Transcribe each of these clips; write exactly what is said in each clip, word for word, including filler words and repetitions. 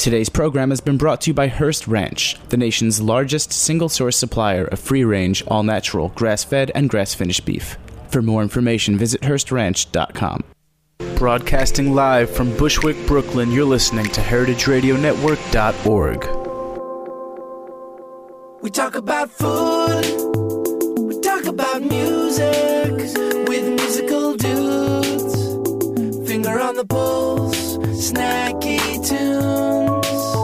Today's program has been brought to you by Hearst Ranch, the nation's largest single-source supplier of free-range, all-natural, grass-fed, and grass-finished beef. For more information, visit Hearst Ranch dot com. Broadcasting live from Bushwick, Brooklyn, you're listening to Heritage Radio Network dot org. We talk about food, we talk about music, with musical dudes, finger on the pulse, snacky tunes.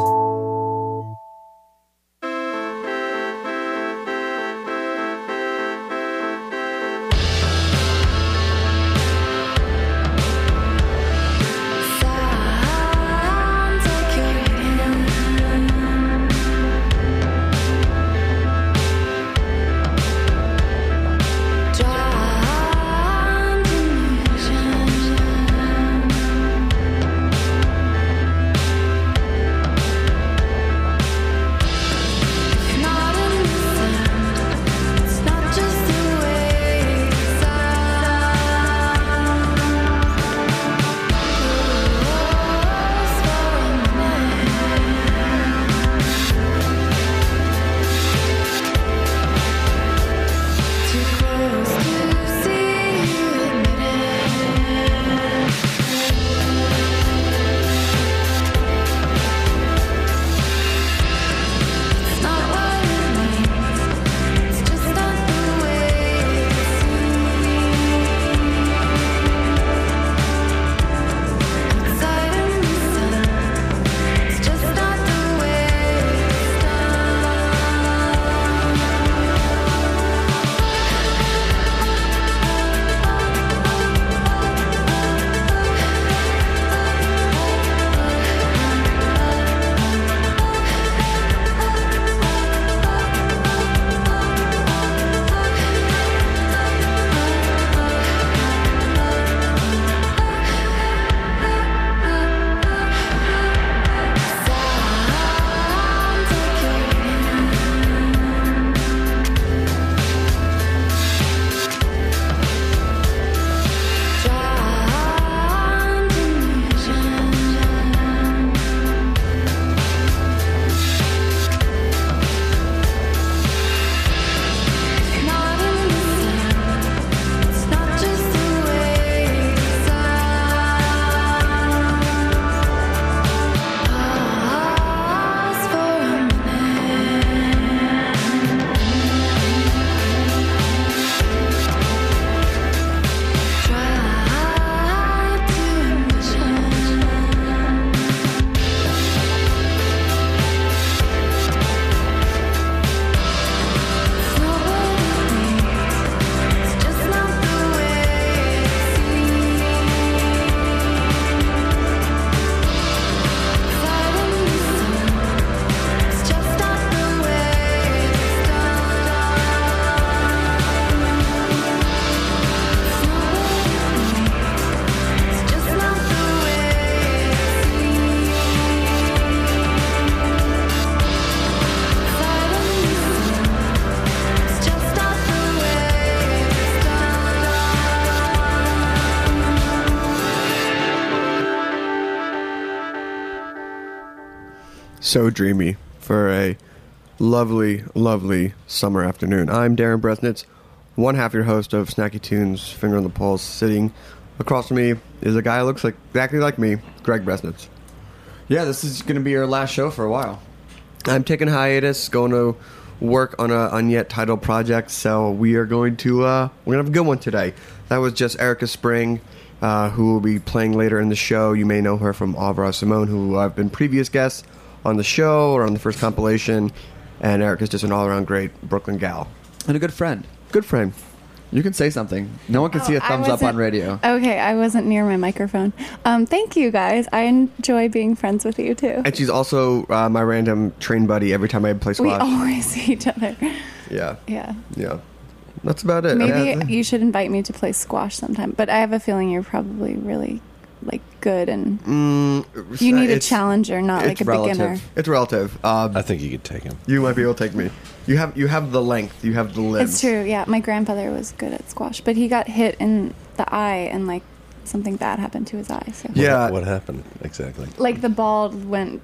So dreamy for a lovely, lovely summer afternoon. I'm Darren Bresnitz, one half your host of Snacky Tunes, Finger on the Pulse. Sitting across from me is a guy who looks like exactly like me, Greg Bresnitz. Yeah, this is going to be our last show for a while. I'm taking hiatus, going to work on a unyet titled project, so we are going to uh, we're gonna have a good one today. That was just Erica Spring, uh, who will be playing later in the show. You may know her from Alvaro Simone, who I've been previous guests on the show or on the first compilation, and Erica's just an all-around great Brooklyn gal. And a good friend. Good friend. You can say something. No one can oh, see a thumbs up on radio. Okay, I wasn't near my microphone. Um, thank you, guys. I enjoy being friends with you, too. And she's also uh, my random train buddy every time I play squash. We always see each other. Yeah. Yeah. Yeah. That's about it. Maybe yeah. you should invite me to play squash sometime. But I have a feeling you're probably really, like, good and mm, you need a challenger, not like a relative. beginner. It's relative. Um, I think you could take him. You might be able to take me. You have you have the length. You have the limbs. It's true. Yeah, my grandfather was good at squash, but he got hit in the eye and like something bad happened to his eye. So yeah, what, what happened exactly? Like the ball went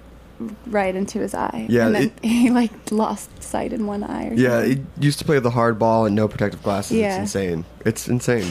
right into his eye. Yeah, and then it- he like lost sight in one eye. Or Yeah, something. it used to play with the hard ball and no protective glasses. Yeah. It's insane. It's insane.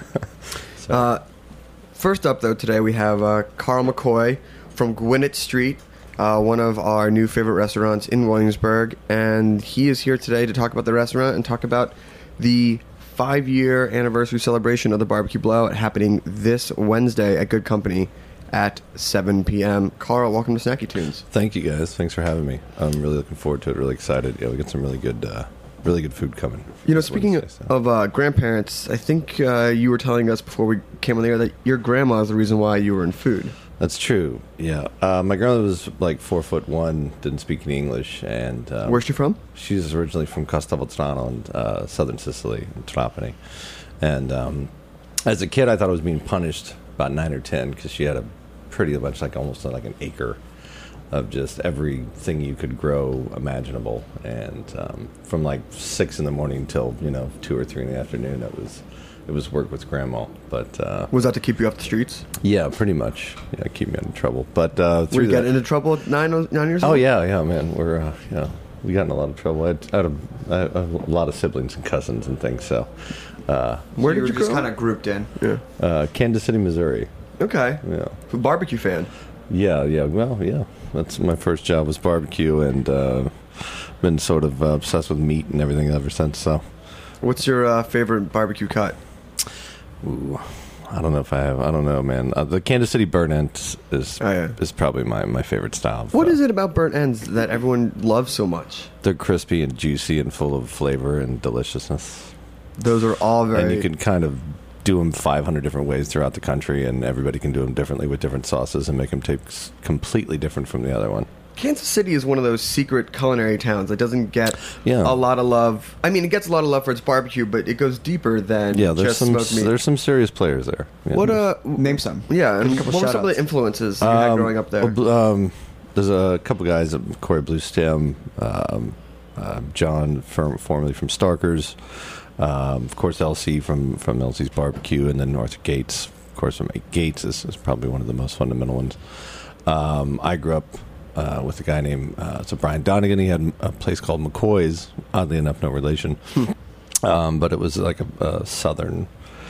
uh, first up, though, today we have uh, Carl McCoy from Gwinnett Street, uh, one of our new favorite restaurants in Williamsburg. And he is here today to talk about the restaurant and talk about the five-year anniversary celebration of the Barbecue Blowout happening this Wednesday at Good Company at seven p.m. Carl, welcome to Snacky Tunes. Thank you, guys. Thanks for having me. I'm really looking forward to it. Really excited. Yeah, we got some really good, uh, really good food coming. You know, this speaking Wednesday, so. of uh, grandparents, I think uh, you were telling us before we came on the air that your grandma is the reason why you were in food. That's true. Yeah, uh, my grandmother was like four foot one, didn't speak any English, and um, Where's she from? she's originally from Castelvetrano in uh, southern Sicily, in Trapani. And um, as a kid, I thought I was being punished about nine or ten because she had a pretty much like almost like an acre of just everything you could grow imaginable. And um, from like six in the morning till you know two or three in the afternoon, it was it was work with grandma. But uh, Was that to keep you off the streets? yeah, pretty much. Yeah, keep me out of trouble. But uh, Were through you get that, into trouble at nine, nine years oh old? yeah, yeah, man, we're uh, yeah, we got in a lot of trouble. I had, I had, a, I had a lot of siblings and cousins and things. So, uh, Where you did were you just grow kind up? of grouped in. Yeah. uh, Kansas City, Missouri. Okay. Yeah. Barbecue fan. Yeah, yeah. Well, yeah. That's my first job was barbecue, and uh, been sort of uh, obsessed with meat and everything ever since. So, What's your uh, favorite barbecue cut? ooh, I don't know if I have. I don't know, man. Uh, the Kansas City burnt ends is Oh, yeah. is probably my, my favorite style. What is it about burnt ends that everyone loves so much? They're crispy and juicy and full of flavor and deliciousness, Those are all very... and you can kind of do them five hundred different ways throughout the country, and everybody can do them differently with different sauces and make them taste completely different from the other one. Kansas City is one of those secret culinary towns that doesn't get Yeah. a lot of love. I mean, it gets a lot of love for its barbecue, but it goes deeper than Yeah, there's just some smoked meat. there's some serious players there. Yeah. What uh, Name some. yeah, and Give a couple what were some of shout-outs. the influences you had Um, growing up there? well, bl- um, there's a couple guys, uh, Corey Bluestem, um, uh, John, from, formerly from Starkers, um, of course L C from, from L C's Barbecue, and then North Gates, of course, from Gates is, is probably one of the most fundamental ones. Um, I grew up uh, with a guy named uh, so Brian Donegan. He had a place called McCoy's, oddly enough, no relation, um, but it was like a, a southern,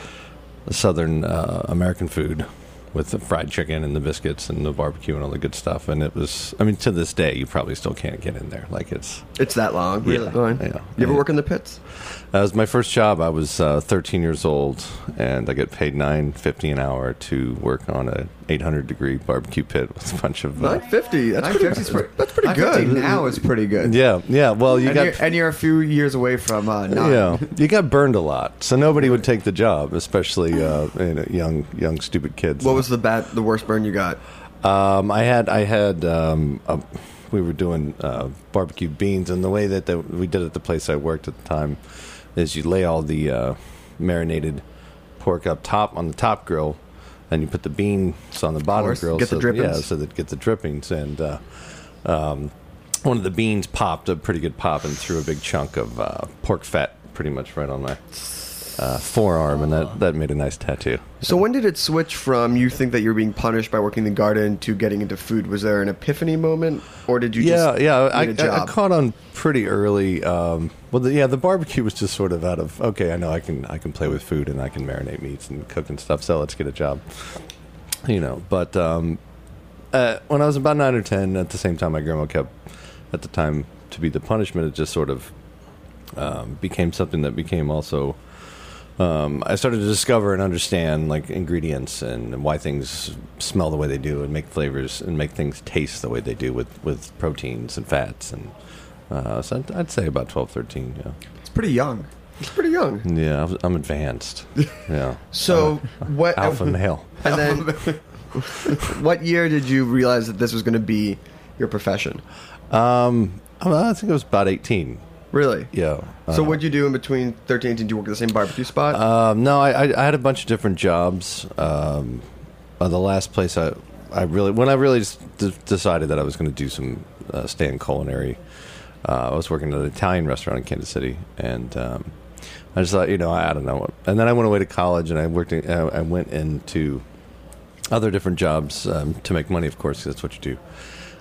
a southern uh, American food with the fried chicken and the biscuits and the barbecue and all the good stuff. And it was, I mean, to this day, you probably still can't get in there. Like it's, It's that long. Yeah. Really? Fine. Yeah. You ever Yeah. work in the pits? that was my first job. I was uh, thirteen years old, and I get paid nine fifty an hour to work on a eight hundred degree barbecue pit with a bunch of. Uh, nine fifty. That's nine pretty, fifty's pretty, that's pretty nine fifty good. now is pretty good. yeah, yeah. Well, you and, got. you're, and you're a few years away from uh, nine. Yeah, you got burned a lot, so nobody would take the job, especially uh, you know, young, young, stupid kids. What was the bad, the worst burn you got? Um, I had, I had, um, a, we were doing uh, barbecue beans, and the way that the, we did it at the place I worked at the time is you lay all the uh, marinated pork up top on the top grill, and you put the beans on the bottom course. grill. Get the so, drippings. Yeah, so that get the drippings. And uh, um, one of the beans popped a pretty good pop and threw a big chunk of uh, pork fat pretty much right on my uh, forearm, and that, that made a nice tattoo. So when did it switch from you think that you're being punished by working the garden to getting into food? Was there an epiphany moment, or did you yeah, just yeah. I, need a I, I job? caught on pretty early. Um, well, the, yeah, the barbecue was just sort of out of okay. I know I can I can play with food and I can marinate meats and cook and stuff. So let's get a job, you know. But um, uh, when I was about nine or ten, at the same time, my grandma kept at the time to be the punishment. It just sort of um, became something that became also. Um, I started to discover and understand like ingredients and why things smell the way they do and make flavors and make things taste the way they do with, with proteins and fats. And uh, so I'd, I'd say about twelve, thirteen, yeah. It's pretty young. It's pretty young. Yeah, I was- I'm advanced. Yeah. So what? Alpha male. And then, what year did you realize that this was going to be your profession? Um, I think it was about eighteen. Really? Yeah. So Uh, what'd you do in between thirteen and eighteen? Did you work at the same barbecue spot? Um, no, I, I, I had a bunch of different jobs. Um, uh, the last place I, I really, when I really just d- decided that I was going to do some uh, stay in culinary, uh, I was working at an Italian restaurant in Kansas City, and um, I just thought, you know, I, I don't know what. And then I went away to college, and I worked. In, uh, I went into other different jobs um, to make money, of course, 'cause that's what you do.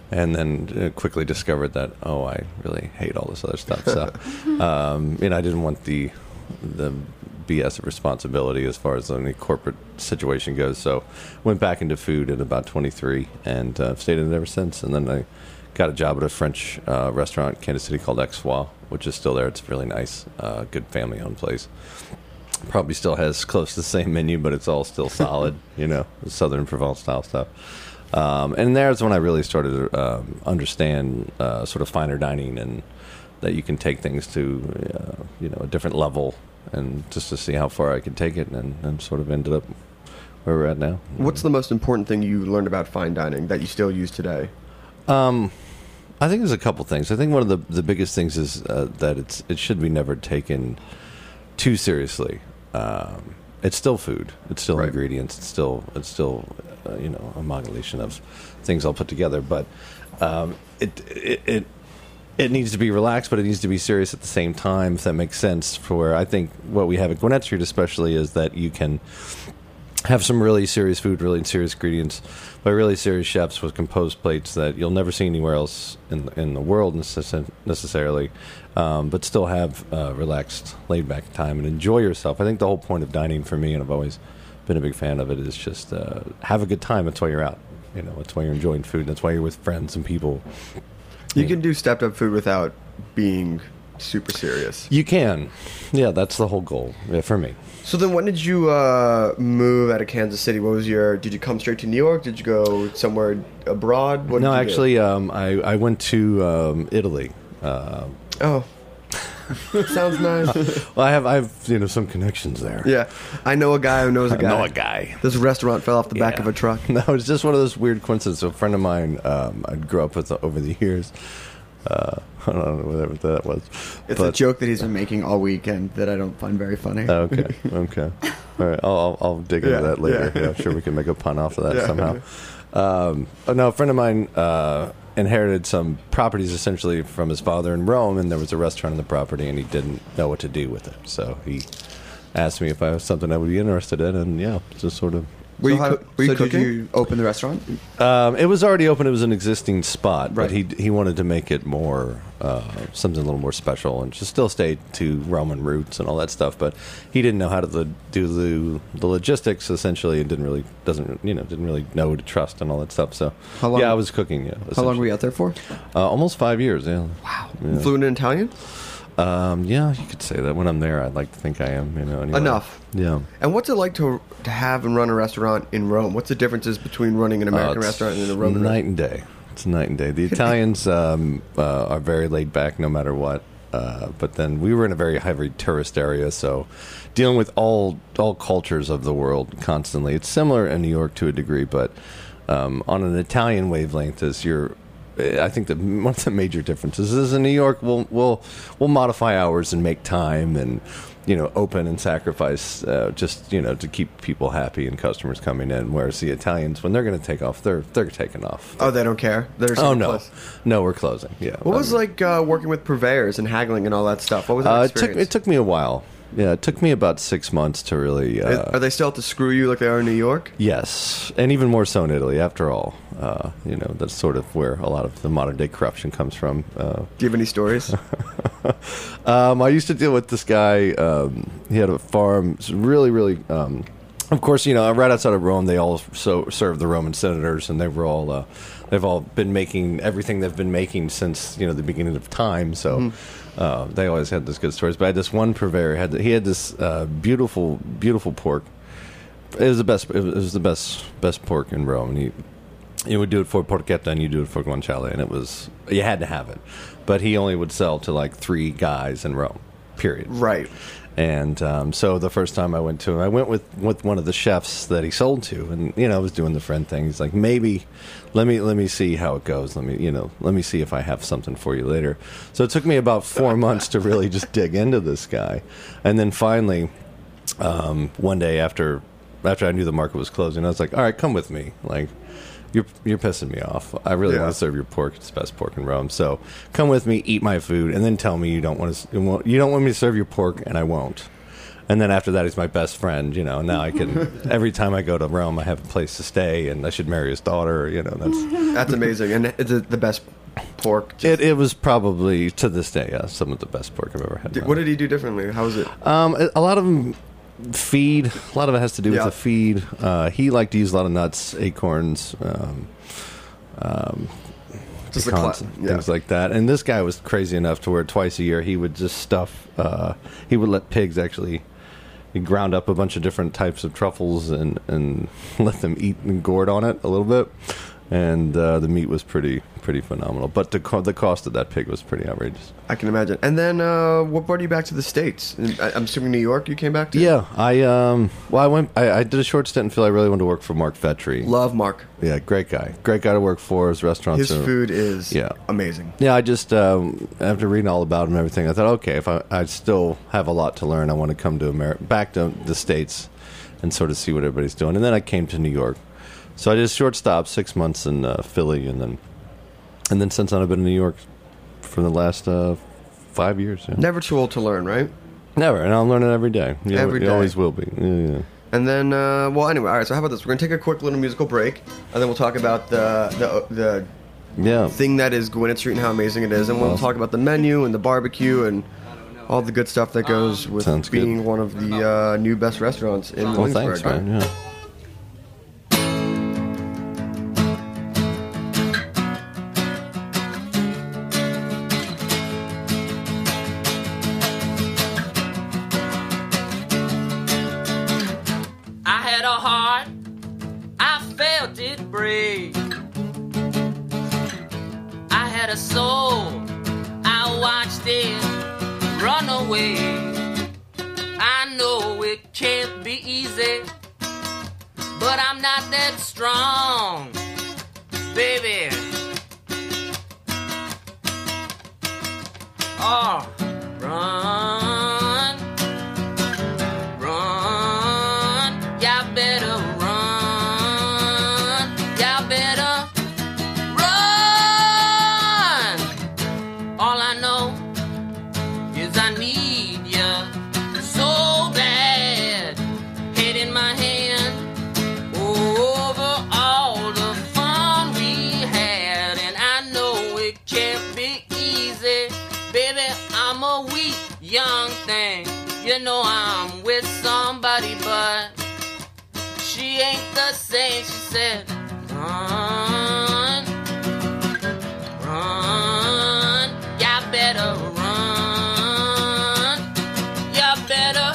and then uh, quickly discovered that, oh, I really hate all this other stuff. So, um, you know, I didn't want the the B S of responsibility as far as any corporate situation goes. So, went back into food at about twenty-three, and uh, stayed in it ever since. And then I got a job at a French uh, restaurant in Kansas City called Exfois, which is still there. It's really nice, uh, good family-owned place. Probably still has close to the same menu, but it's all still solid, you know, Southern Provence style stuff. Um, and there's when I really started to um, understand uh, sort of finer dining, and that you can take things to, uh, you know, a different level, and just to see how far I could take it, and, and sort of ended up where we're at now. What's the most important thing you learned about fine dining that you still use today? Um, I think there's a couple things. I think one of the the biggest things is uh, that it's it should be never taken too seriously. Um, it's still food. It's still Right. ingredients. It's still it's still uh, you know, amalgamation of things all put together. But um, it, it it it needs to be relaxed, but it needs to be serious at the same time. If that makes sense. For I think what we have at Gwinnett Street, especially, is that you can have some really serious food, really serious ingredients, by really serious chefs with composed plates that you'll never see anywhere else in in the world necess- necessarily, um, but still have uh, relaxed, laid-back time and enjoy yourself. I think the whole point of dining for me, and I've always been a big fan of it, is just uh, have a good time. That's why you're out. You know, that's why you're enjoying food. That's why you're with friends and people. You Yeah. can do stepped-up food without being super serious. You can. Yeah, that's the whole goal, yeah, for me. So then when did you uh, move out of Kansas City? What was your... Did you come straight to New York? Did you go somewhere abroad? What did no, you do? actually, um, I, I went to um, Italy. Uh, Oh. Sounds nice. well, I have, I have, you know, some connections there. Yeah. I know a guy who knows a I guy. know a guy. This restaurant fell off the back Yeah. of a truck. No, it's just one of those weird coincidences. A friend of mine um, I grew up with over the years. Uh, I don't know whatever that was. It's But- a joke that he's been making all weekend that I don't find very funny. Oh, okay, okay. All right, I'll, I'll, I'll dig into Yeah, that later. yeah. Yeah. I'm sure we can make a pun off of that Yeah. somehow. Um, oh, no, a friend of mine uh, inherited some properties essentially from his father in Rome, and there was a restaurant on the property, and he didn't know what to do with it. So he asked me if I was something I would be interested in, and yeah, just sort of. Were So you, how- coo- were you so cooking? did you open the restaurant? Um, it was already open. It was an existing spot, but Right. he he wanted to make it more uh, something a little more special, and just still stay to Roman roots and all that stuff. But he didn't know how to lo- do the the logistics essentially, and didn't really doesn't you know didn't really know who to trust and all that stuff. So How long- yeah, I was cooking. Yeah, How long were you out there for? Uh, almost five years. Yeah. Wow. Yeah. Fluent in Italian? Um, yeah, you could say that. When I'm there, I'd like to think I am. You know, anyway. Enough. Yeah. And what's it like to to have and run a restaurant in Rome? What's the differences between running an American Uh, it's restaurant and a Roman night restaurant? and day. It's night and day. The Italians um, uh, are very laid back, no matter what. Uh, but then we were in a very heavy tourist area, so dealing with all all cultures of the world constantly. It's similar in New York to a degree, but um, on an Italian wavelength, as you're. I think that one of the major differences is in New York, we'll we'll we'll modify hours and make time and you know open and sacrifice uh, just you know to keep people happy and customers coming in. Whereas the Italians, when they're going to take off, they're they're taking off. Oh, they don't care? They're Oh so no, close. no, we're closing. Yeah. What I was mean, like uh, working with purveyors and haggling and all that stuff? What was that Uh, it took experience? it took me a while. Yeah, it took me about six months to really. Uh, Are they still out to screw you like they are in New York? Yes, and even more so in Italy. After all, uh, you know that's sort of where a lot of the modern day corruption comes from. Uh, Do you have any stories? um, I used to deal with this guy. Um, he had a farm. It's really, really. Um, of course, you know, right outside of Rome, they all so served the Roman senators, and they were all. Uh, they've all been making everything they've been making since you know the beginning of time. So. Uh, they always had these good stories, but I had this one purveyor. Had he had this uh, beautiful, beautiful pork. It was the best. It was the best, best pork in Rome. And he, he would do it for porchetta, and you do it for guanciale, and it was you had to have it. But he only would sell to like three guys in Rome. Period. Right. And um, so the first time I went to him, I went with, with one of the chefs that he sold to, and you know I was doing the friend thing. He's like, maybe let me let me see how it goes. Let me you know let me see if I have something for you later. So it took me about four months to really just dig into this guy, and then finally, um, one day after after I knew the market was closing, I was like, all right, come with me, like. You're, you're pissing me off. I really Yeah. want to serve your pork. It's the best pork in Rome. So come with me, eat my food, and then tell me you don't want to. You don't want me to serve your pork, and I won't. And then after that, he's my best friend, you know. And now I can, every time I go to Rome, I have a place to stay, and I should marry his daughter, you know. That's That's amazing. And it's the the best pork. it. It was probably, to this day, uh, some of the best pork I've ever had. in Did- my what life. did he do differently? How was it? Um, a a lot of them feed. A lot of it has to do with Yeah. the feed. Uh, he liked to use a lot of nuts, acorns, um, um, Just the pecans, cla- and yeah. things like that. And this guy was crazy enough to where twice a year he would just stuff. Uh, he would let pigs actually. He ground up a bunch of different types of truffles and and let them eat and gourd on it a little bit. And uh, the meat was pretty pretty phenomenal, but the co- the cost of that pig was pretty outrageous. I can imagine. And then, uh, what brought you back to the States? And I- I'm assuming New York you came back to? Yeah, I um, well, I went. I, I did a short stint in Philly. I really wanted to work for Mark Fetry. Love Mark. Yeah, great guy. Great guy to work for. His restaurants. His are- food is Yeah. amazing. Yeah, I just um, after reading all about him and everything, I thought, okay, if I, I still have a lot to learn, I want to come to America, back to the States, and sort of see what everybody's doing. And then I came to New York. So I did a short stop, six months in uh, Philly, and then and then since then I've been in New York for the last uh, five years. Yeah. Never too old to learn, right? Never, and I'm learning every day. You, Every you day. always will be. Yeah, yeah. And then, uh, well, anyway, all right. So how about this? We're gonna take a quick little musical break, and then we'll talk about the the the Yeah. thing that is Gwinnett Street and how amazing it is, and we'll Awesome. talk about the menu and the barbecue and all the good stuff that goes with Sounds good. being one of the uh, new best restaurants in Well, Williamsburg. thanks, man. Yeah. I had a heart, I felt it break. I had a soul, I watched it run away. I know it can't be easy, but I'm not that strong, baby. Oh, run. Run, y'all better run, y'all better run. All I know is I need ya so bad. Head in my hand over all the fun we had, and I know it can't be easy, baby. I'm a weak young thing. You know I'm with somebody, but she ain't the same. She said, run, run, y'all better run, y'all better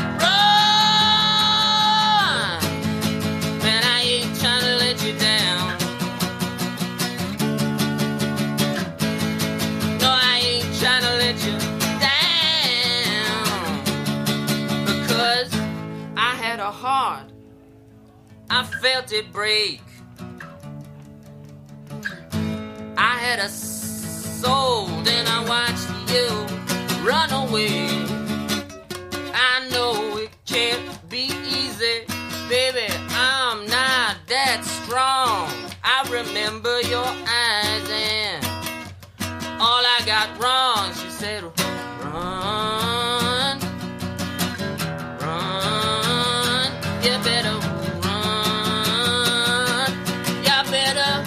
run. Man, I ain't trying to let you down. No, I ain't trying to let you down. Because I had a heart, I felt it break. I had a soul, then I watched you run away. I know it can't be easy, baby. I'm not that strong. I remember your eyes and all I got wrong. She said, run, run, you better run, you better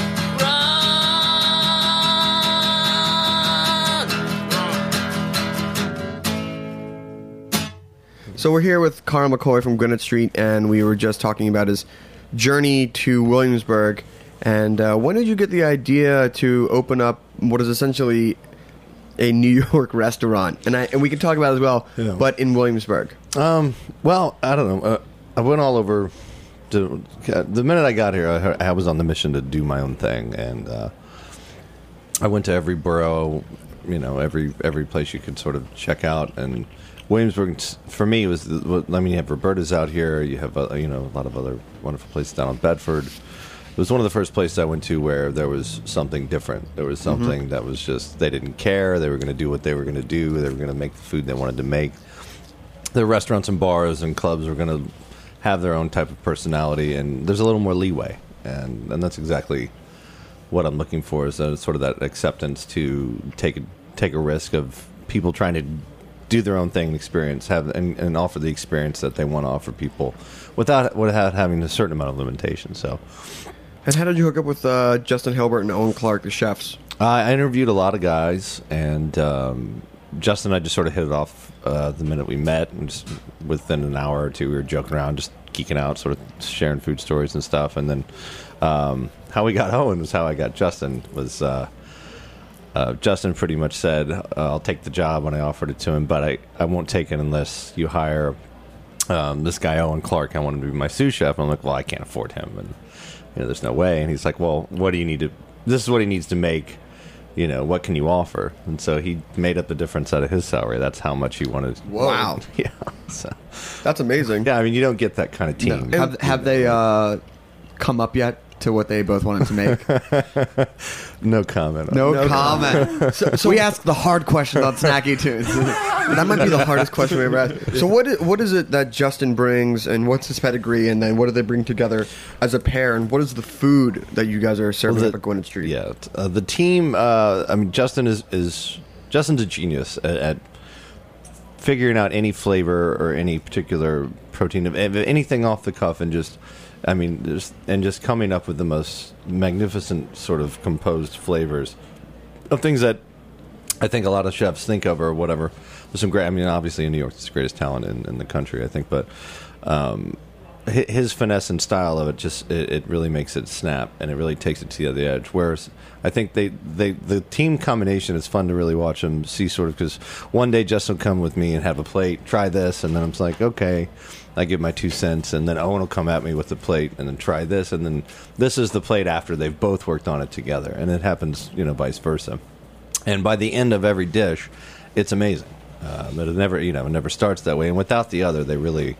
run, run. So we're here with Carl McCoy from Gwinnett Street, and we were just talking about his journey to Williamsburg. And uh, when did you get the idea to open up what is essentially a New York restaurant? And I, and we can talk about it as well, Yeah. but in Williamsburg. Um. Well, I don't know. Uh, I went all over. To, the minute I got here, I, heard- I was on the mission to do my own thing, and uh, I went to every borough, you know, every every place you could sort of check out. And Williamsburg, for me, was the, I mean, you have Roberta's out here. You have uh, you know a lot of other wonderful places down on Bedford. It was one of the first places I went to where there was something different. There was something that was just, they didn't care. They were going to do what they were going to do. They were going to make the food they wanted to make. The restaurants and bars and clubs were going to have their own type of personality, and there's a little more leeway. And, and that's exactly what I'm looking for, is a, sort of that acceptance to take a, take a risk of people trying to do their own thing and experience have and, and offer the experience that they want to offer people without without having a certain amount of limitations. So, And how did you hook up with uh, Justin Hilbert and Owen Clark, the chefs? I interviewed a lot of guys, and um, Justin and I just sort of hit it off uh, the minute we met. And just within an hour or two, we were joking around, just geeking out, sort of sharing food stories and stuff. And then um, how we got Owen was how I got Justin. Was uh, uh, Justin pretty much said, uh, "I'll take the job when I offered it to him, but I, I won't take it unless you hire um, this guy Owen Clark. I want him to be my sous chef." And I'm like, "Well, I can't afford him, and you know, there's no way." And he's like, "Well, what do you need to? This is what he needs to make." You know, what can you offer? And so he made up the difference out of his salary. That's how much he wanted. Whoa. Wow. Yeah. So, That's amazing. yeah, I mean, you don't get that kind of team. No. Have, have they uh, come up yet to what they both wanted to make? No comment. On No, that. comment. so, so we ask the hard questions on Snacky Tunes. That might be the hardest question we ever asked. So what is, what is it that Justin brings, and what's his pedigree, and then what do they bring together as a pair, and what is the food that you guys are serving Well, the- up at Gwynedd Street? Yeah, t- uh, the team. Uh, I mean, Justin is is Justin's a genius at, at figuring out any flavor or any particular protein of of anything off the cuff, and just, I mean, just and just coming up with the most magnificent sort of composed flavors of things that I think a lot of chefs think of or whatever. There's some great. I mean, obviously in New York, it's the greatest talent in, in the country, I think, but. Um, hi- his finesse and style of it just it, it really makes it snap, and it really takes it to the other edge. Whereas I think they, they the team combination is fun to really watch them see, sort of, because one day Justin will come with me and have a plate, try this, and then I'm just like, okay, I give my two cents, and then Owen will come at me with the plate and then try this, and then this is the plate after they've both worked on it together, and it happens, you know, vice versa. And by the end of every dish, it's amazing. Uh, but it never, you know, it never starts that way, and without the other, they really.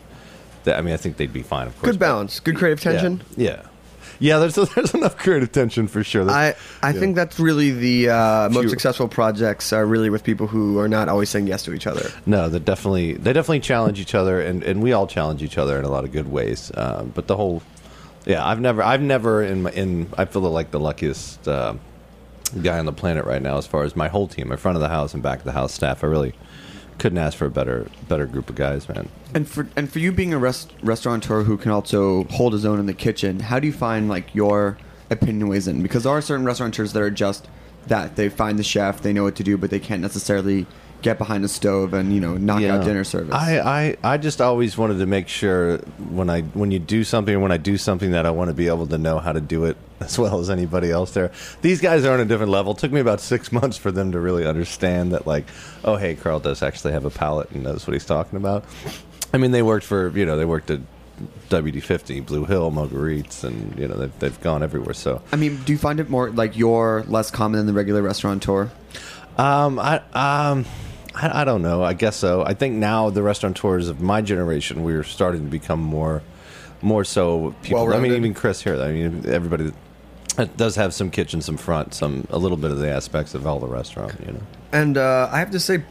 I mean, I think they'd be fine, of course. Good balance, good creative tension. Yeah, yeah. yeah there's there's enough creative tension for sure. There's, I, I yeah. think that's really the uh, most Few- successful projects are really with people who are not always saying yes to each other. No, they definitely they definitely challenge each other, and, and we all challenge each other in a lot of good ways. Um, but the whole, yeah, I've never I've never in my, in I feel like the luckiest uh, guy on the planet right now as far as my whole team, my front of the house and back of the house staff. I really couldn't ask for a better better group of guys, man. And for and for you being a rest, restaurateur who can also hold his own in the kitchen, how do you find like your opinion weighs in? Because there are certain restaurateurs that are just that they find the chef, they know what to do, but they can't necessarily get behind a stove and you know knock Yeah. out dinner service. I, I, I just always wanted to make sure when I when you do something or when I do something that I want to be able to know how to do it as well as anybody else there. These guys are on a different level. It took me about six months for them to really understand that, like, oh, hey, Carl does actually have a palate and knows what he's talking about. I mean, they worked for, you know, they worked at W D fifty, Blue Hill, Marguerite's, and, you know, they've, they've gone everywhere. So, I mean, do you find it more like you're less common than the regular restaurateur? um, I, um, I, I don't know. I guess so. I think now the restaurateurs of my generation, we're starting to become more, more so people. I mean, Well-rounded. even Chris here. I mean, everybody that does have some kitchen, some front, some a little bit of the aspects of all the restaurant. You know. And uh, I have to say,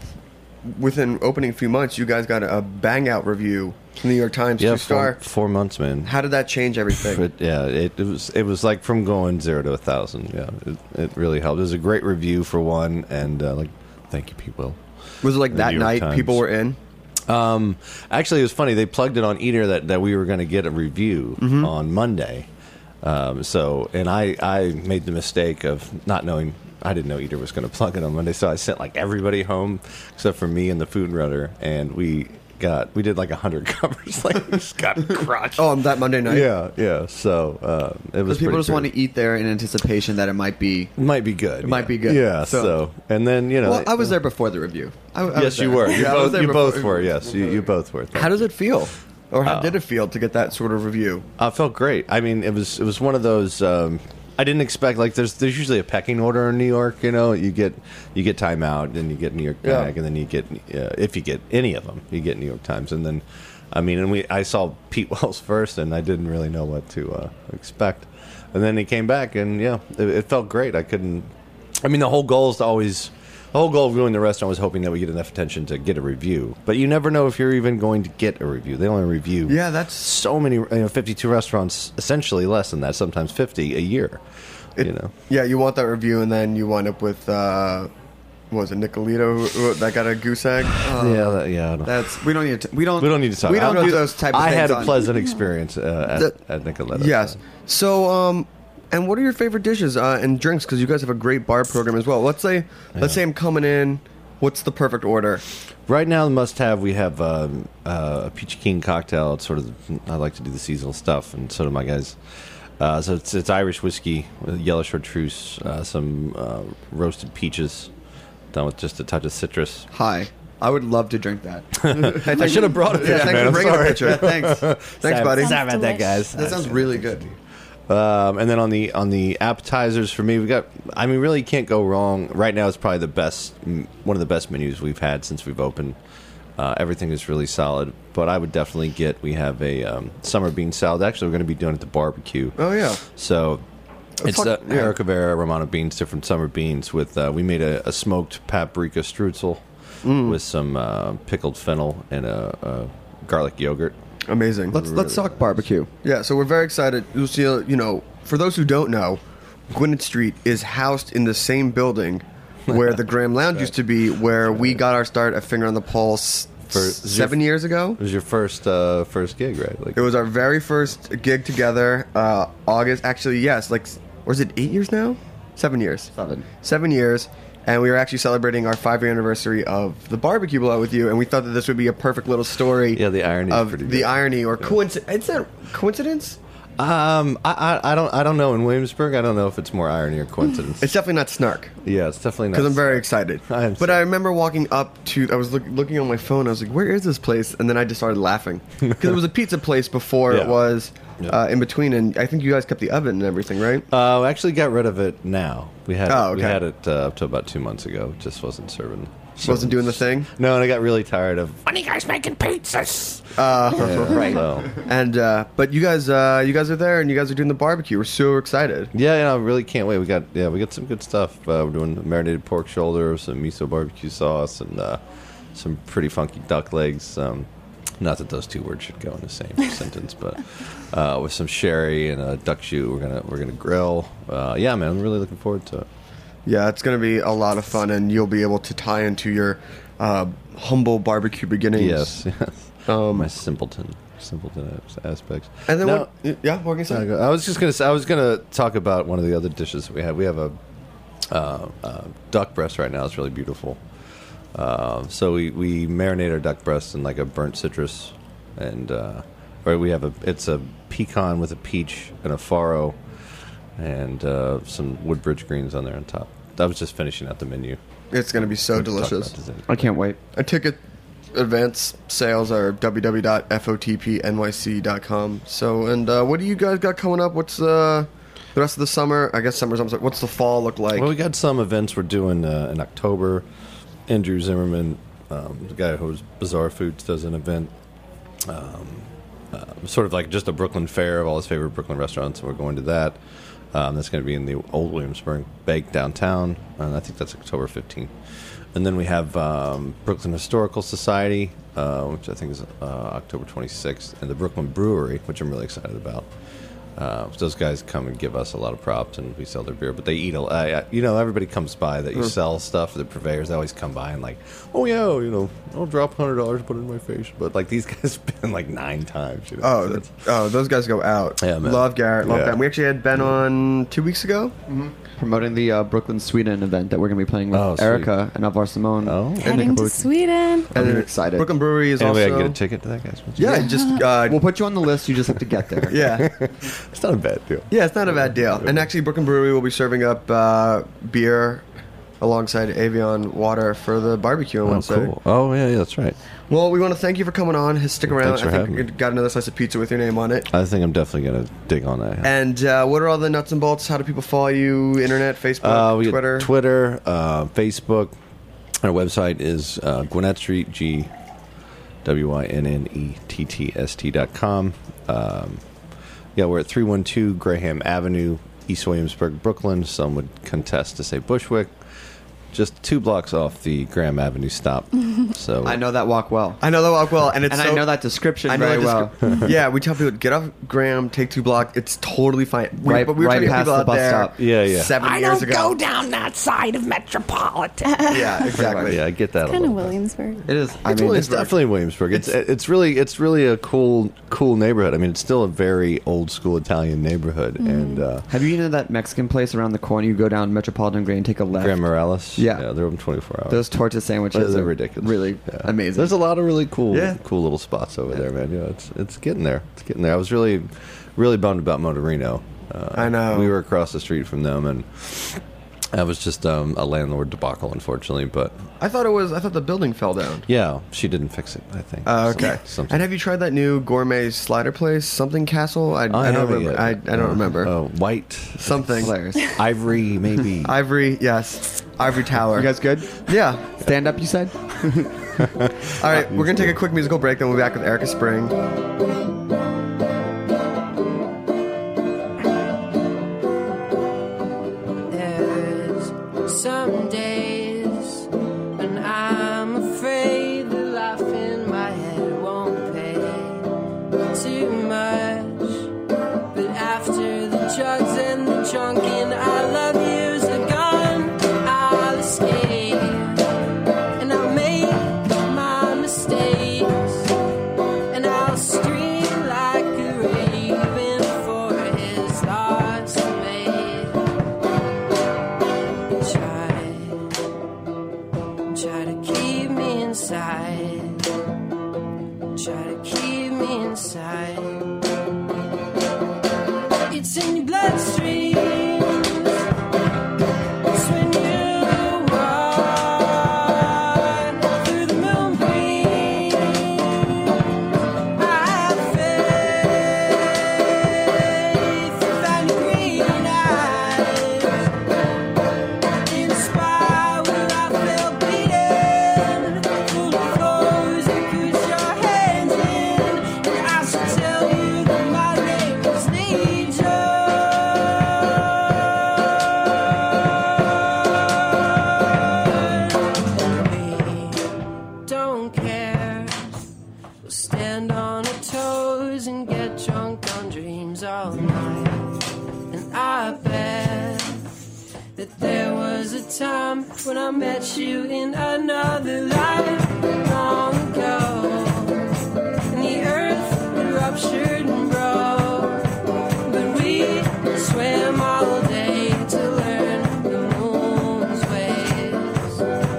within opening a few months, you guys got a bang out review from the New York Times, Yeah, two star. four, four months, man. How did that change everything? It- yeah, it, it was it was like from going zero to a thousand. Yeah, it, it really helped. It was a great review for one, and uh, like, thank you, Pete Will. Was it like The that New York night Times. people were in? Um, actually, it was funny. They plugged it on Eater that, that we were going to get a review Mm-hmm. on Monday. Um, so, and I, I made the mistake of not knowing. I didn't know Eater was going to plug it on Monday, so I sent like everybody home except for me and the food runner, and we got we did like a hundred covers. Like we just got crushed. Oh, on that Monday night? yeah, yeah. So uh, it was Because people pretty just want great. to eat there in anticipation that it might be. It might be good. It might yeah. be good. Yeah. So- So, and then you know, Well, I was there before the review. I, I was yes, you there. were. You Yeah, I was both. there You before- both were. Yes, you, you both were. How does it feel? Or how Oh. did it feel to get that sort of review? I felt great. I mean, it was it was one of those. Um, I didn't expect like there's there's usually a pecking order in New York. You know, you get you get Time Out, then you get New York Yeah. Mag, and then you get uh, if you get any of them, you get New York Times, and then I mean, and we I saw Pete Wells first, and I didn't really know what to uh, expect, and then he came back, and yeah, it, it felt great. I couldn't. I mean, the whole goal is to always. The whole goal of doing the restaurant was hoping that we get enough attention to get a review, but you never know if you're even going to get a review. They only review Yeah, that's so many, you know, fifty-two restaurants, essentially less than that, sometimes fifty a year. It- you know, yeah. You want that review, and then you wind up with uh, what was it Nicolito who, who, that got a goose egg? Oh, yeah, that, yeah. I don't, That's we don't need to. We don't. we don't need to talk. We don't I- do those type of I things. had a on- pleasant experience uh, That- at, at Nicoletta. Yes. So, um, and what are your favorite dishes uh, and drinks? Because you guys have a great bar program as well. Let's say, let's say I'm coming in. What's the perfect order? Right now, the must-have, we have um, uh, a Peachy King cocktail. It's sort of, I like to do the seasonal stuff, and so do my guys. Uh, so it's, it's Irish whiskey with yellow chartreuse, uh, some uh, roasted peaches, done with just a touch of citrus. Hi. I would love to drink that. I should have brought a picture, Yeah, thanks man. for I'm bringing a sorry. picture. Yeah, thanks. Thanks, buddy. Sounds Sorry about that, guys. That sounds really good. Um, and then on the on the appetizers for me, we got. I mean, really can't go wrong. Right now, it's probably the best, m- one of the best menus we've had since we've opened. Uh, everything is really solid, but I would definitely get. We have a um, summer bean salad. Actually, we're going to be doing it at the barbecue. Oh yeah. So it's fuck- uh, yeah. Haricot Romano beans, different summer beans. With uh, we made a, a smoked paprika strudel Mm. with some uh, pickled fennel and a, a garlic yogurt. Amazing. Let's let's talk barbecue. Yeah, so we're very excited. Lucille, you know, for those who don't know, Gwynedd Street is housed in the same building where the Graham Lounge used to be, where we got our start at Finger on the Pulse For- seven years ago. It was your first uh, first gig, right? Like It was our very first gig together. Uh, August, actually, yes, like, or is it eight years now? Seven years. Seven. Seven years. And we were actually celebrating our five-year anniversary of the barbecue blowout with you, and we thought that this would be a perfect little story. Yeah, the irony is of pretty the good. irony or coincidence. Is that coincidence? Um, I, I I don't I don't know in Williamsburg. I don't know if it's more irony or coincidence. It's definitely not snark. yeah, it's definitely not. Because I'm very excited. I am but too. I remember walking up to, I was look, looking on my phone, I was like, where is this place? And then I just started laughing. Because it was a pizza place before Yeah. it was Yeah. uh, in between, and I think you guys kept the oven and everything, right? Uh, we actually got rid of it now. We had Oh, we okay. had it uh, up to about two months ago. It just wasn't serving. Wasn't doing the thing? No, and I got really tired of. When are you guys making pizzas? Uh, Yeah, Right. So. and, uh, but you guys, uh, you guys are there, and you guys are doing the barbecue. We're so excited. Yeah, yeah, I really can't wait. We got yeah, we got some good stuff. Uh, we're doing marinated pork shoulder, some miso barbecue sauce, and uh, some pretty funky duck legs. Um, not that those two words should go in the same sentence, but uh, with some sherry and a duck shoe, we're gonna we're gonna grill. Uh, yeah, man, I'm really looking forward to it. Yeah, it's going to be a lot of fun, and you'll be able to tie into your uh, humble barbecue beginnings. Yes, yes. Um, My simpleton, simpleton aspects. And then Now- what? Yeah, what can you say? I was just gonna say, I was gonna talk about one of the other dishes that we have. We have a uh, uh, duck breast right now. It's really beautiful. Uh, so we, we marinate our duck breast in like a burnt citrus, and uh, or we have a it's a pecan with a peach and a farro, and uh, some Woodbridge greens on there on top. I was just finishing out the menu. It's going to be so We'll talk delicious. about this. I can't wait. Our ticket advance sales are w w w dot f o t p n y c dot com. So, and uh, what do you guys got coming up? What's uh, the rest of the summer? I guess summer's almost like, what's the fall look like? Well, we got some events we're doing uh, in October. Andrew Zimmerman, um, the guy who's Bizarre Foods, does an event. Um, uh, sort of like just a Brooklyn fair of all his favorite Brooklyn restaurants, and we're going to that. Um, that's going to be in the old Williamsburg Bake downtown, and I think that's October fifteenth. And then we have um, Brooklyn Historical Society, uh, which I think is uh, October twenty-sixth, and the Brooklyn Brewery, which I'm really excited about. Uh, those guys come and give us a lot of props, and we sell their beer. But they eat a uh, you know, everybody comes by that you sell stuff. The purveyors, they always come by and like, oh yeah, you know, I'll drop hundred dollars, put it in my face. But like these guys have been like nine times. You know, Oh, so th- it's- oh, those guys go out. Yeah, man. Love Garrett. Love Yeah. Ben. We actually had Ben on two weeks ago. Promoting the uh, Brooklyn Sweden event that we're going to be playing with Oh, sweet. Erica and Alvar Simone. Oh. and Heading to Nick Sweden. I'm then excited. Brooklyn Brewery is anyway, I also. can get a ticket to that guy's. Yeah, just uh, We'll put you on the list. You just have to get there. yeah, It's not a bad deal. yeah. It's not a bad deal. And actually, Brooklyn Brewery will be serving up uh, beer alongside Avion water for the barbecue on Oh, Wednesday. cool. Oh yeah, yeah, that's right. Well, we want to thank you for coming on. Stick around. Thanks for I think having we me. got another slice of pizza with your name on it. I think I'm definitely gonna dig on that. And uh, what are all the nuts and bolts? How do people follow you? Internet, Facebook, Uh, we Twitter? Get Twitter, uh, Facebook. Our website is uh, Gwynedd Street, G W Y N N E T T S T dot com. Um, yeah, we're at three one two Graham Avenue, East Williamsburg, Brooklyn. Some would contest to say Bushwick. just two blocks off the Graham Avenue stop. So I know that walk well. I know that walk well, and it's And so, I know that description I know very that well. descri- yeah, we tell people get off Graham, take two block. It's totally fine. We, Right- but we were right trying to get past people the out bus there stop. Yeah, yeah. seven I years don't ago. go down that side of Metropolitan. Yeah, exactly. yeah, I get that. a Kind of little bit. Williamsburg. It is. I It's, mean, it's definitely Williamsburg. It's it's really it's really a cool cool neighborhood. I mean, it's still a very old school Italian neighborhood. Mm-hmm. And uh, have you been to that Mexican place around the corner? You go down Metropolitan Green, take a left. Graham Morales, Yeah. they're open twenty-four hours. Those torta sandwiches They're are ridiculous. Really Yeah. amazing. There's a lot of really cool, Yeah. cool little spots over there, man. Yeah, it's it's getting there. It's getting there. I was really, really bummed about Motorino. Uh, I know. We were across the street from them, and that was just um, a landlord debacle, unfortunately. But I thought it was. I thought the building fell down. yeah, she didn't fix it. I think. Oh, Some- okay. something. And have you tried that new gourmet slider place? Something Castle? I, I, don't haven't remember. yet. I, I don't Uh, remember. Oh, white, Something. Hilarious. ivory, maybe. Ivory, yes. Ivory Tower. You guys good? Yeah. Stand up, you said? All right, we're going to take a quick musical break, then we'll be back with Erica Spring. There's some days when I'm afraid the life in my head won't pay too much. But after the drugs and the drunken I love yous are gone, I'll escape and I'll make my mistakes and I'll scream like a raven for his lost mate. Try, try to keep me inside. Try to keep me inside. It's in your bloodstream. It's when you run through the moonbeam. I have faith in your green eyes. Inspired when I felt beaten, full of flows you put your hands in, and I should tell you that my name is Legion. We don't care. We'll stand on our toes and get drunk on dreams all night. And I bet that there was a time when I met you in another life long ago. And the earth had ruptured and broke. But we swam all day to learn the moon's ways.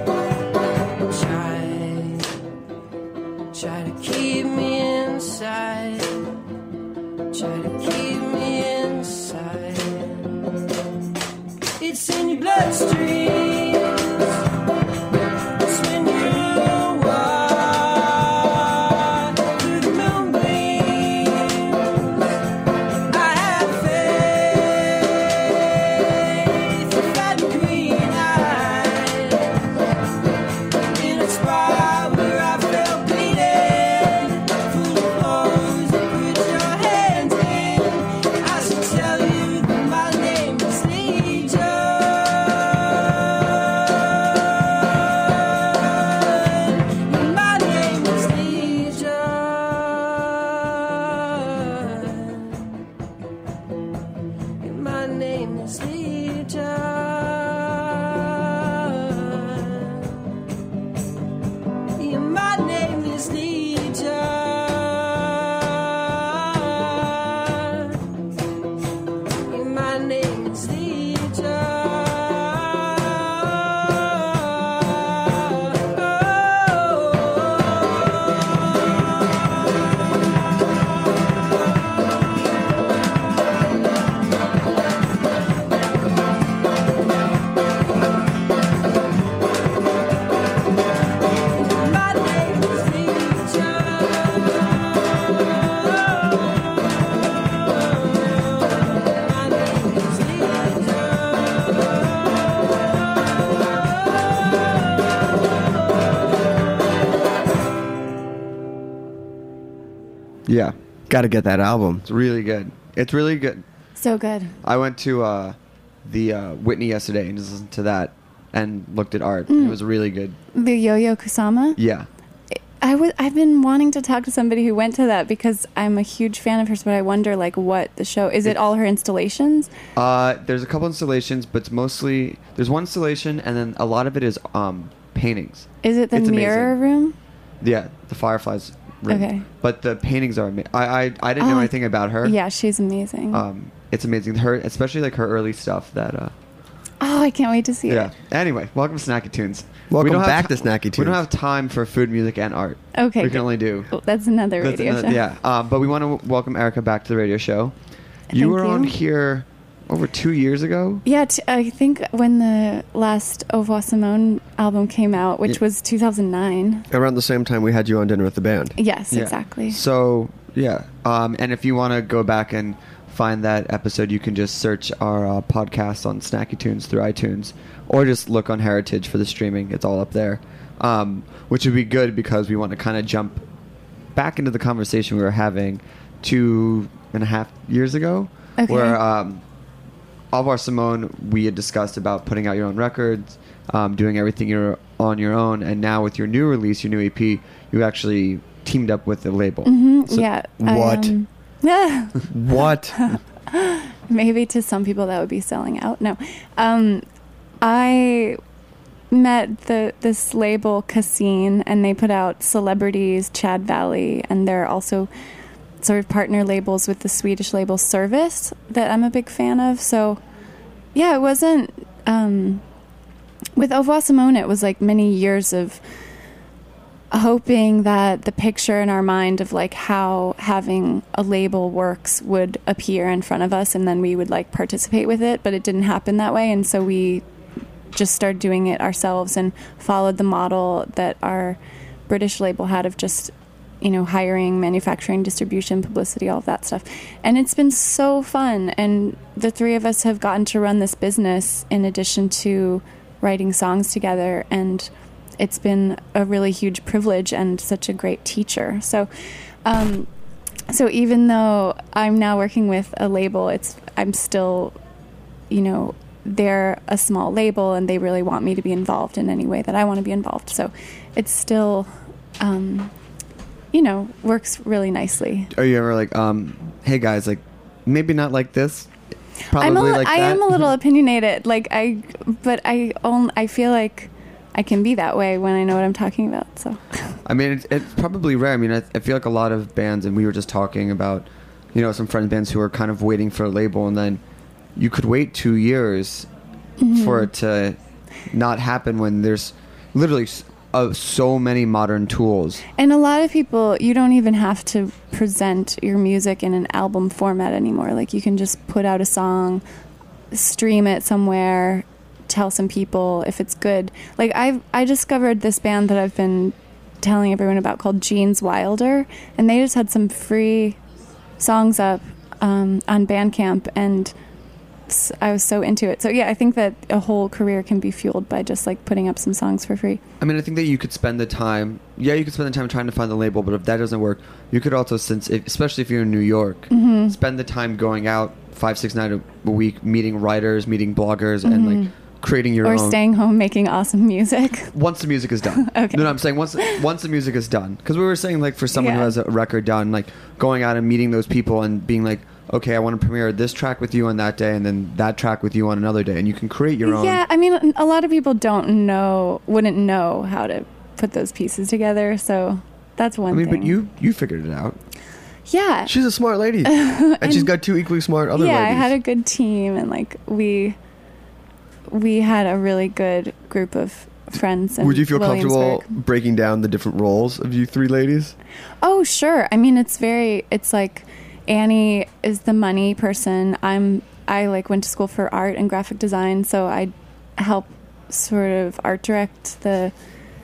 Try, try to keep me inside. Try to keep me inside. It's in your bloodstream. It's when you walk through the moonbeams. I have faith in that green eyes. In a spot where I felt bleeding, full of holes that put your hands in. I should tell you that my name is Legion. My name is Legion. My name is Legion. Yeah, my name is Legion. Yeah, my name is My name is Yeah. Got to get that album. It's really good. It's really good. So good. I went to uh, the uh, Whitney yesterday and just listened to that and looked at art. Mm. It was really good. The Yo-Yo Kusama? Yeah. I w- I've been wanting to talk to somebody who went to that because I'm a huge fan of hers, but I wonder, like, what the show... Is it all her installations? Uh, there's a couple installations, but it's mostly... There's one installation, and then a lot of it is um, paintings. Is it the It's mirror amazing. room? Yeah, the Fireflies room. Okay. But the paintings are amazing. I, I, I didn't know Oh, anything about her. Yeah, she's amazing. Um, it's amazing. Her, especially, like, her early stuff that... Uh, oh, I can't wait to see yeah. it. Anyway, welcome to Snacky Tunes. Welcome We don't have back ti- to Snacky We Tunes. don't have time for food, music, and art. Okay, We good. can only do... Oh, that's another That's radio another- show. Yeah, um, but we want to w- welcome Erica back to the radio show. You Thank were on you. here over two years ago. Yeah, t- I think when the last Au revoir Simone album came out, which Yeah. was two thousand nine. Around the same time we had you on Dinner with the Band. Yes, Yeah. exactly. So yeah, um, and if you want to go back and find that episode, you can just search our uh, podcast on Snacky Tunes through iTunes, or just look on Heritage for the streaming. It's all up there, um, which would be good because we want to kind of jump back into the conversation we were having two and a half years ago, Okay. where um, Au revoir Simone, we had discussed about putting out your own records, um, doing everything you're on your own, and now with your new release, your new E P, you actually teamed up with the label. hmm So- yeah. what? I, um, What? maybe to some people that would be selling out. No. Um, I met the this label Cassine, and they put out Celebrities, Chad Valley, and they're also sort of partner labels with the Swedish label Service that I'm a big fan of. So yeah, it wasn't um, with Au revoir Simone, it was like many years of hoping that the picture in our mind of like how having a label works would appear in front of us, and then we would like participate with it, but it didn't happen that way. And so we just started doing it ourselves and followed the model that our British label had of just, you know, hiring, manufacturing, distribution, publicity, all of that stuff. And it's been so fun. And the three of us have gotten to run this business in addition to writing songs together. And it's been a really huge privilege and such a great teacher. So, um, so even though I'm now working with a label, it's, I'm still, you know, they're a small label and they really want me to be involved in any way that I want to be involved. So it's still, um, you know, works really nicely. Are you ever like, um, hey guys, like maybe not like this? Probably I'm a, like I that? am a little opinionated, like I, but I only, I feel like I can be that way when I know what I'm talking about. So, I mean, it's, it's probably rare. I mean, I, I feel like a lot of bands, and we were just talking about, you know, some friends bands who are kind of waiting for a label, and then you could wait two years Mm-hmm. for it to not happen when there's literally s- uh, so many modern tools. and a lot of people, you don't even have to present your music in an album format anymore. Like you can just put out a song, stream it somewhere, tell some people if it's good. Like I, I discovered this band that I've been telling everyone about called Jeans Wilder, and they just had some free songs up um, on Bandcamp, and s- I was so into it. So yeah, I think that a whole career can be fueled by just like putting up some songs for free. I mean, I think that you could spend the time. Yeah, you could spend the time trying to find the label, but if that doesn't work, you could also, since if, especially if you're in New York, Mm-hmm. spend the time going out five, six nights a week, meeting writers, meeting bloggers, and like creating your Mm-hmm. Or own. staying home making awesome music. Once the music is done. Okay. No, no, I'm saying once once the music is done, because we were saying like for someone who Yeah. has a record done, like going out and meeting those people and being like, okay, I want to premiere this track with you on that day, and then that track with you on another day, and you can create your own. Yeah, I mean, a lot of people don't know, wouldn't know how to put those pieces together. So that's one I mean, thing. but you you figured it out. yeah, She's a smart lady. And she's got two equally smart other yeah, ladies. I had a good team, and like we we had a really good group of friends. In Would you feel comfortable Williamsburg. breaking down the different roles of you three ladies? Oh, sure. I mean, it's very. It's like Annie is the money person. I'm. I like went to school for art and graphic design, so I help sort of art direct the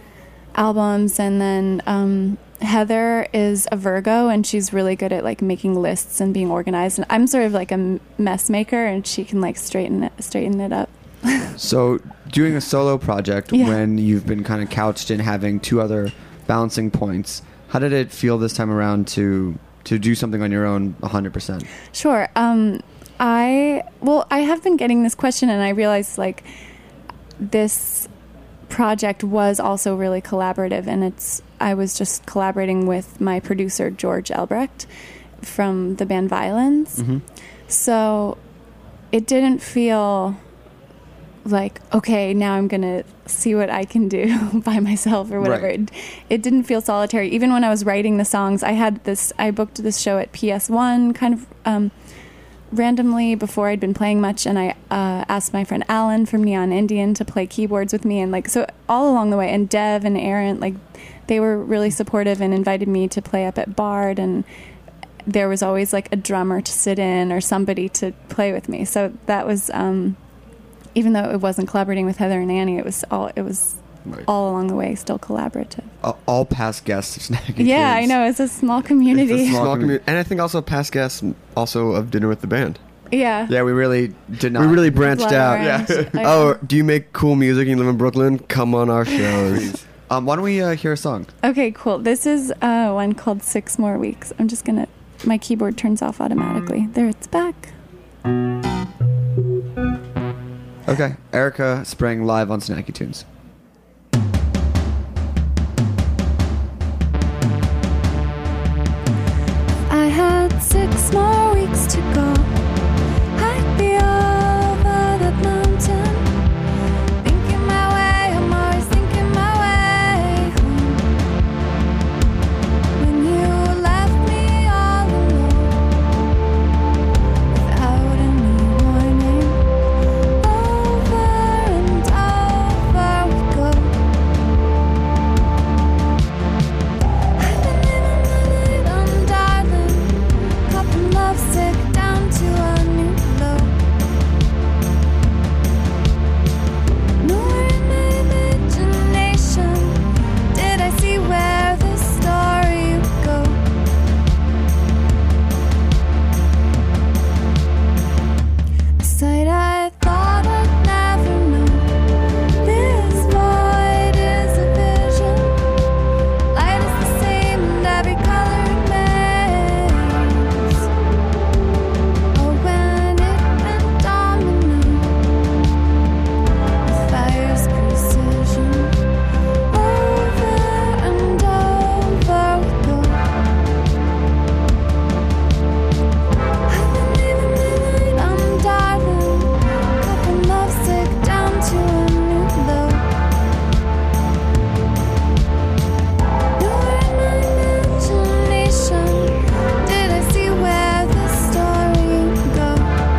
albums, and then um, Heather is a Virgo, and she's really good at like making lists and being organized. And I'm sort of like a mess maker, and she can like straighten it straighten it up. So doing a solo project Yeah. when you've been kind of couched in having two other balancing points, how did it feel this time around to to do something on your own one hundred percent? Sure. Um, I well, I have been getting this question, and I realized like this project was also really collaborative, and it's I was just collaborating with my producer George Elbrecht from the band Violins. Mm-hmm. So it didn't feel like, okay, now I'm gonna see what I can do by myself or whatever. Right. It, it didn't feel solitary. Even when I was writing the songs, I had this I booked this show at P S one kind of um randomly before I'd been playing much, and I uh, asked my friend Alan from Neon Indian to play keyboards with me, and like so all along the way, and Dev and Aaron, like they were really supportive and invited me to play up at Bard, and there was always like a drummer to sit in or somebody to play with me. So that was um, even though it wasn't collaborating with Heather and Annie, it was all it was Right. all along the way still collaborative. All, all past guests of Snacky Yeah, Tunes. I know, it's a small community. It's a small- Small community, and I think also past guests also of Dinner with the Band. yeah. Yeah, we really did not. We really branched Blood out. Orange. I- Oh, do you make cool music and you live in Brooklyn? Come on our shows. Um, why don't we uh, hear a song? Okay, cool. This is uh, one called Six More Weeks. I'm just gonna, my keyboard turns off automatically. There, it's back. Okay, Erica Spring live on Snacky Tunes. I had six more weeks to go. I'd be over that mountain. Thinking my way, I'm always thinking my way home. When you left me all alone, without any warning, over and over we go. I've been living the night on, darling. Couple lovesick down to a new low. Nowhere in my imagination did I see where this story would go. A sight I thought I'd never know. This void is a vision. Light is the same and every color it makes. Oh, when it went domino with fire's precision, over and over we go. I've been leaving the night on, darling. Couple lovesick down to a new low. Nowhere in my imagination did I see where this story would go.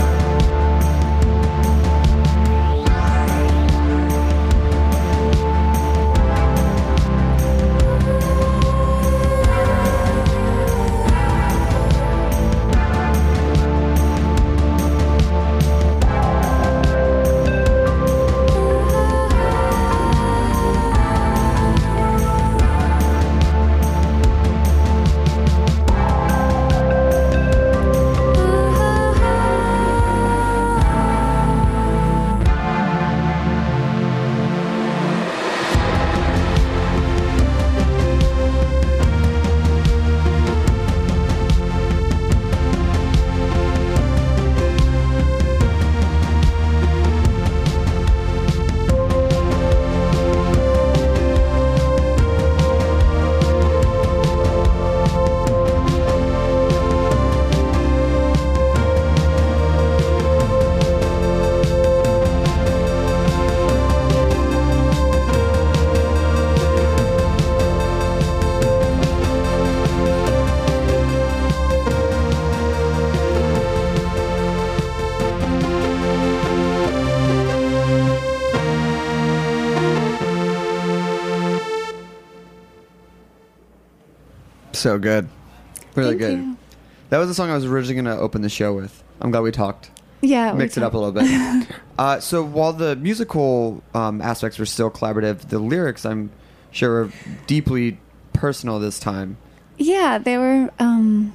So good. Really Thank good. you. That was the song I was originally going to open the show with. I'm glad we talked. Yeah, we Mix it up a little bit. uh, so while the musical um, aspects were still collaborative, the lyrics, I'm sure, were deeply personal this time. Yeah, they were. Um,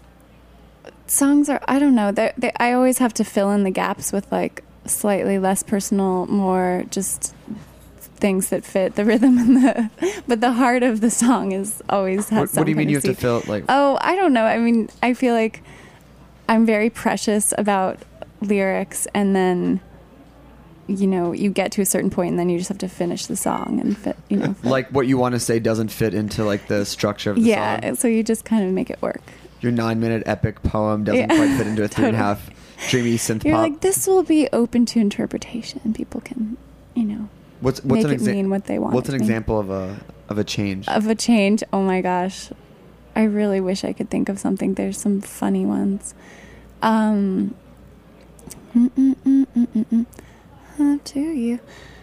songs are. I don't know. They, they. I always have to fill in the gaps with like slightly less personal, more just things that fit the rhythm and the. But the heart of the song is always has. What, some what do you mean kind you of have to seed. fill it like? Oh, I don't know. I mean, I feel like I'm very precious about lyrics, and then you know, you get to a certain point and then you just have to finish the song and fit, you know. Like what you want to say doesn't fit into like the structure of the yeah, song. so you just kind of make it work. Your nine-minute epic poem doesn't Yeah. quite fit into a three and a Totally. half dreamy synth You're pop. like, this will be open to interpretation. People can, you know, what's what's make an it exa- mean what they want. What's it an to mean. example of a of a change? Of a change? Oh my gosh, I really wish I could think of something. There's some funny ones. Um, mm, mm, mm, mm, mm, mm. Up to you.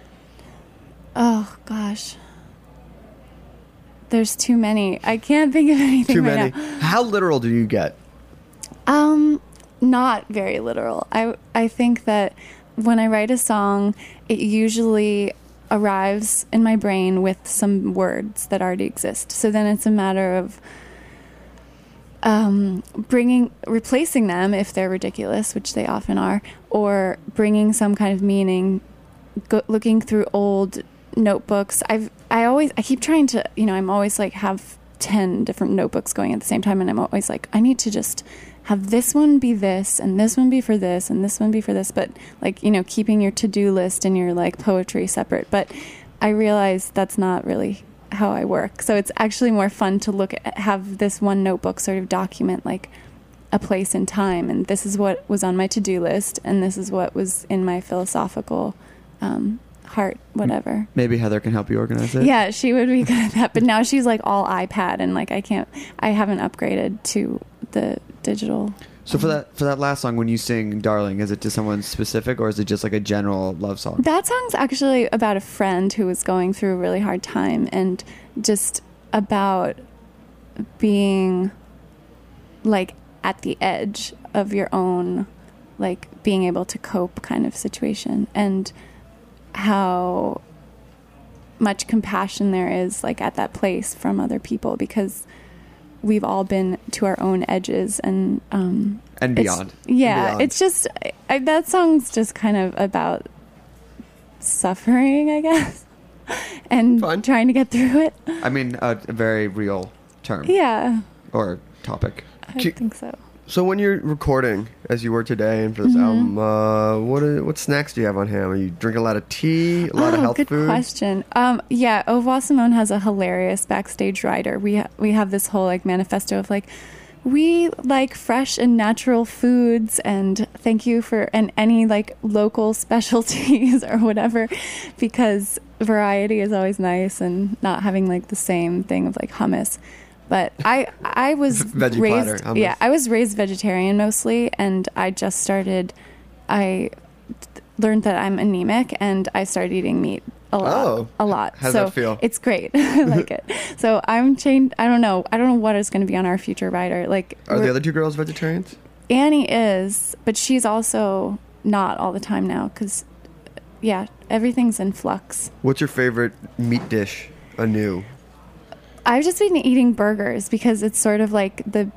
Oh gosh, there's too many. I can't think of anything Too right many. now. How literal do you get? Um, not very literal. I I think that when I write a song, it usually arrives in my brain with some words that already exist. So then it's a matter of um, bringing, replacing them if they're ridiculous, which they often are, or bringing some kind of meaning. Go, looking through old notebooks, I've I always I keep trying to, you know, I'm always like have ten different notebooks going at the same time, and I'm always like, I need to just have this one be this and this one be for this and this one be for this, but like, you know, keeping your to-do list and your like poetry separate. But I realize that's not really how I work. So it's actually more fun to look at, have this one notebook sort of document like a place in time, and this is what was on my to-do list and this is what was in my philosophical um, heart, whatever. Maybe Heather can help you organize it. Yeah, she would be good at that. But now she's like all iPad, and like I can't, I haven't upgraded to the digital. So for that for that last song, when you sing "Darling," is it to someone specific, or is it just like a general love song? That song's actually about a friend who was going through a really hard time, and just about being like at the edge of your own, like being able to cope kind of situation, and how much compassion there is like at that place from other people, because we've all been to our own edges and um And it's- beyond. yeah And beyond. it's just I, I, that song's just kind of about suffering, I guess, and Fun. trying to get through it. I mean, a, a very real term Yeah, or topic. I Ki- think so. So when you're recording, as you were today, and for this Mm-hmm. album, uh, what are, what snacks do you have on hand? Are you drinking a lot of tea, a lot oh, of health good food? question. Um, yeah, Au revoir Simone has a hilarious backstage rider. We ha- we have this whole like manifesto of like, we like fresh and natural foods, and thank you for and any like local specialties or whatever, because variety is always nice, and not having like the same thing of like hummus. But I I was Veggie raised platter, hummus. yeah I was raised vegetarian mostly, and I just started I learned that I'm anemic, and I started eating meat a lot Oh. a lot. How's so that feel? It's great. I like it. So I'm chained. I don't know. I don't know what is going to be on our future writer. Like Are the we're- other two girls vegetarians? Annie is, but she's also not all the time now, because yeah, everything's in flux. What's your favorite meat dish anew? I've just been eating burgers because it's sort of like the.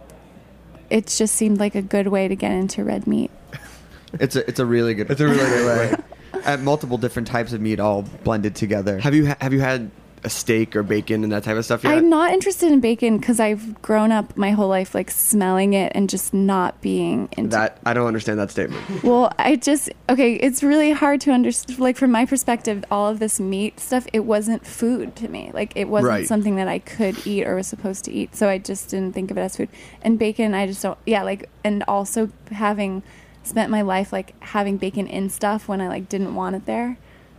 It just seemed like a good way to get into red meat. It's a it's a really good. It's a really good way. At multiple different types of meat all blended together. Have you ha- have you had a steak or bacon and that type of stuff yet? I'm not interested in bacon because I've grown up my whole life like smelling it and just not being into That I don't understand that statement. Well, I just okay. It's really hard to understand. Like from my perspective, all of this meat stuff, it wasn't food to me. Like it wasn't Right. something that I could eat or was supposed to eat. So I just didn't think of it as food. And bacon, I just don't. Yeah, like and also having spent my life like having bacon in stuff when I like didn't want it there.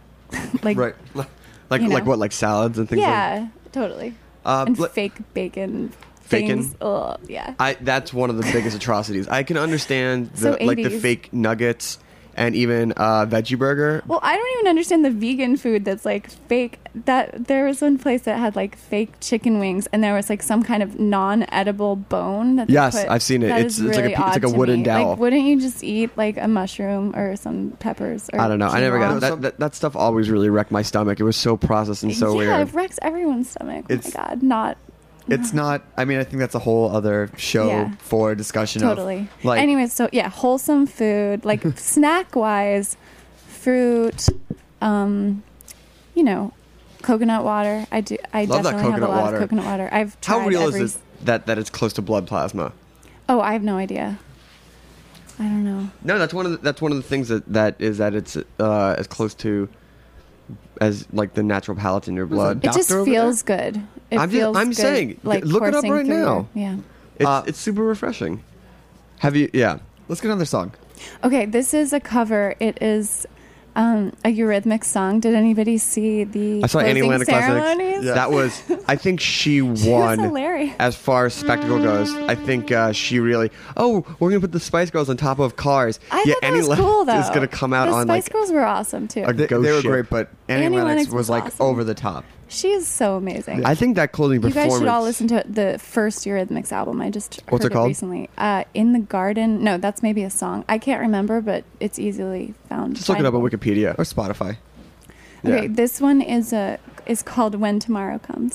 like Right. Like You know. like what? Like salads and things like yeah, totally. Uh, and let- fake bacon. Bacon? Things. Ugh, yeah. I that's one of the biggest atrocities. I can understand the So like the eighties. fake nuggets and even uh, veggie burger. Well, I don't even understand the vegan food that's like fake. That there was one place that had like fake chicken wings, and there was like some kind of non-edible bone. That they Yes, put- I've seen it. that It's- is it's like a really pe- it's like odd a to wooden me. dowel. Like, wouldn't you just eat like a mushroom or some peppers? Or I don't know. I never got quinoa? it. That, that that stuff always really wrecked my stomach. It was so processed and so yeah, weird. it wrecks everyone's stomach. Oh It's- my god, not It's not. I mean, I think that's a whole other show Yeah. for discussion. totally. Of, like, Anyways, so yeah, wholesome food, like snack wise, fruit, um, you know, coconut water. I do. I Love that definitely have a coconut lot water. of coconut water. I've tried How real every is this that that it's close to blood plasma? Oh, I have no idea. I don't know. No, that's one of the, that's one of the things that, that is that it's uh, as close to as like the natural palate in your blood. It just Doctor over feels good. It I'm just- feels I'm good, saying, like look it up coursing right through now. your- Yeah. It's Uh, it's super refreshing. Have you? Yeah. Let's get another song. Okay, this is a cover. It is um, a Eurythmics song. Did anybody see the I saw Annie closing Atlantic ceremonies? Classics. That was, I think she won. hilarious. As far as spectacle goes, I think uh, she really. Oh, we're gonna put the Spice Girls on top of cars. I yeah, thought that Annie was Lennox cool though. is gonna come out the on Spice like. Girls were awesome too. a They, ghost they were ship. great, but Annie, Annie Lennox Lennox was, was like awesome. over the top. She is so amazing. I think that closing You performance. guys should all listen to the first Eurythmics album. I just What's heard it called? recently. Uh, In the Garden. No, that's maybe a song. I can't remember, but it's easily found. Just look it up on findable. Wikipedia. Or Spotify. Okay, Yeah. this one is a is called When Tomorrow Comes.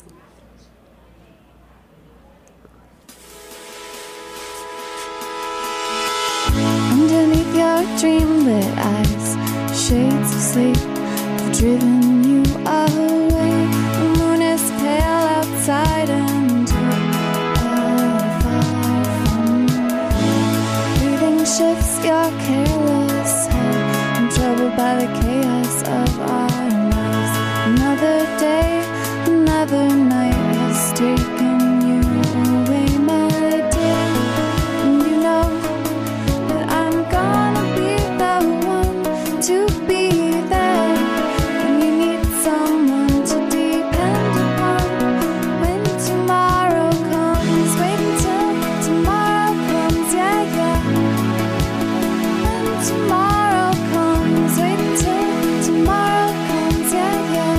Underneath your dreamlit eyes, shades of sleep have driven you away. The moon is pale outside and you're far from me. Breathing shifts your careless head. I'm troubled by the chaos of our lives. Another day, another night has taken you away, my dear. And you know that I'm gonna be the one to be there when you need someone to depend upon. When tomorrow comes, wait until tomorrow comes, yeah, yeah. When tomorrow comes, wait until tomorrow comes, yeah, yeah.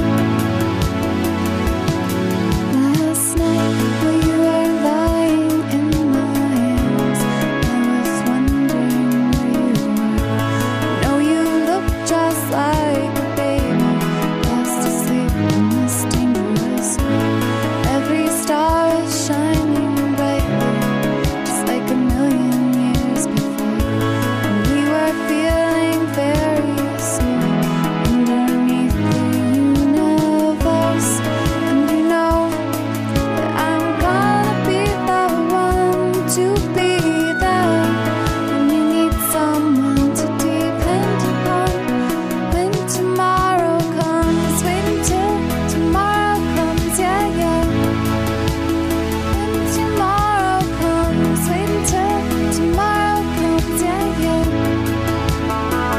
Last night, while you were lying in my arms, I was wondering where you were. I know you look just like a baby, fast asleep in this dangerous world. Every star is shining brightly, just like a million years before. And we were feeling very small underneath the universe. And you know that I'm gonna be the one to be there when you need someone to depend upon. When tomorrow comes, wait until tomorrow comes, yeah, yeah. When tomorrow comes, wait until tomorrow comes, yeah, yeah.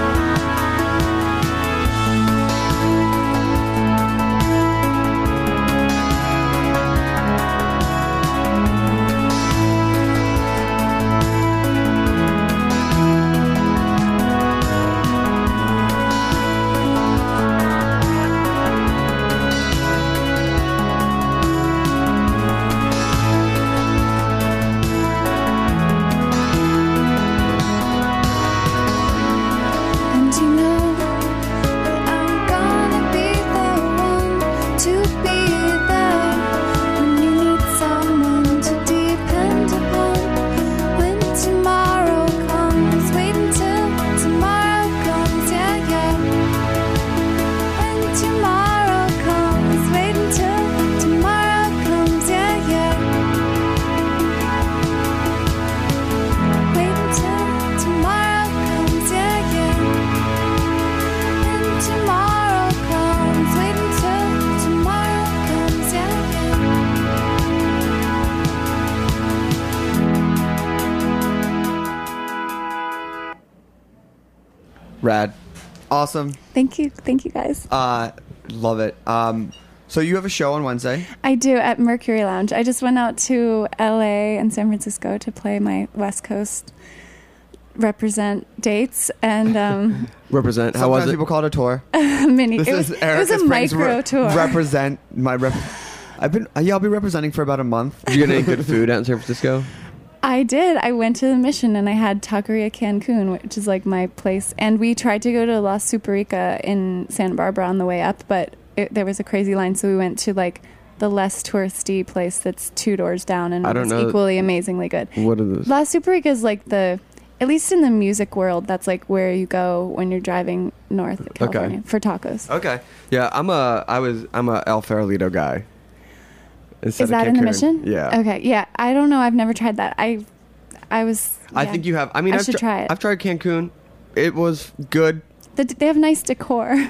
And you know that I'm gonna be the one to be there when you need someone to depend upon. When tomorrow comes, wait until tomorrow comes, yeah, yeah. When tomorrow comes, wait until tomorrow comes, yeah, yeah. Wait until tomorrow comes, yeah, yeah. When tomorrow comes, wait until tomorrow comes, yeah, yeah. Rad. Awesome. Thank you, thank you guys. Uh, love it. Um, so you have a show on Wednesday. I do at Mercury Lounge. I just went out to L A and San Francisco to play my West Coast represent dates, and um, Represent. How Sometimes was it? people call it a tour. mini. This It was, is it was Erica a Springs micro re- tour. Represent my rep. I've been yeah. I'll be representing for about a month. Did you get any good food out in San Francisco? I did. I went to the Mission and I had Taqueria Cancun, which is like my place. And we tried to go to La Superica in Santa Barbara on the way up, but it, there was a crazy line, so we went to like the less touristy place that's two doors down, and I it don't was know. equally amazingly good. What are those? La Superica is like the, at least in the music world, that's like where you go when you're driving north of California for tacos. Okay. Yeah, I'm a. I was. I'm a El Farolito guy. Instead Is of that in the Cancun. Mission? Yeah. Okay. Yeah. I don't know. I've never tried that. I I was. I yeah. think you have. I mean, I I've should tr- try it. I've tried Cancun. It was good. The, they have nice decor,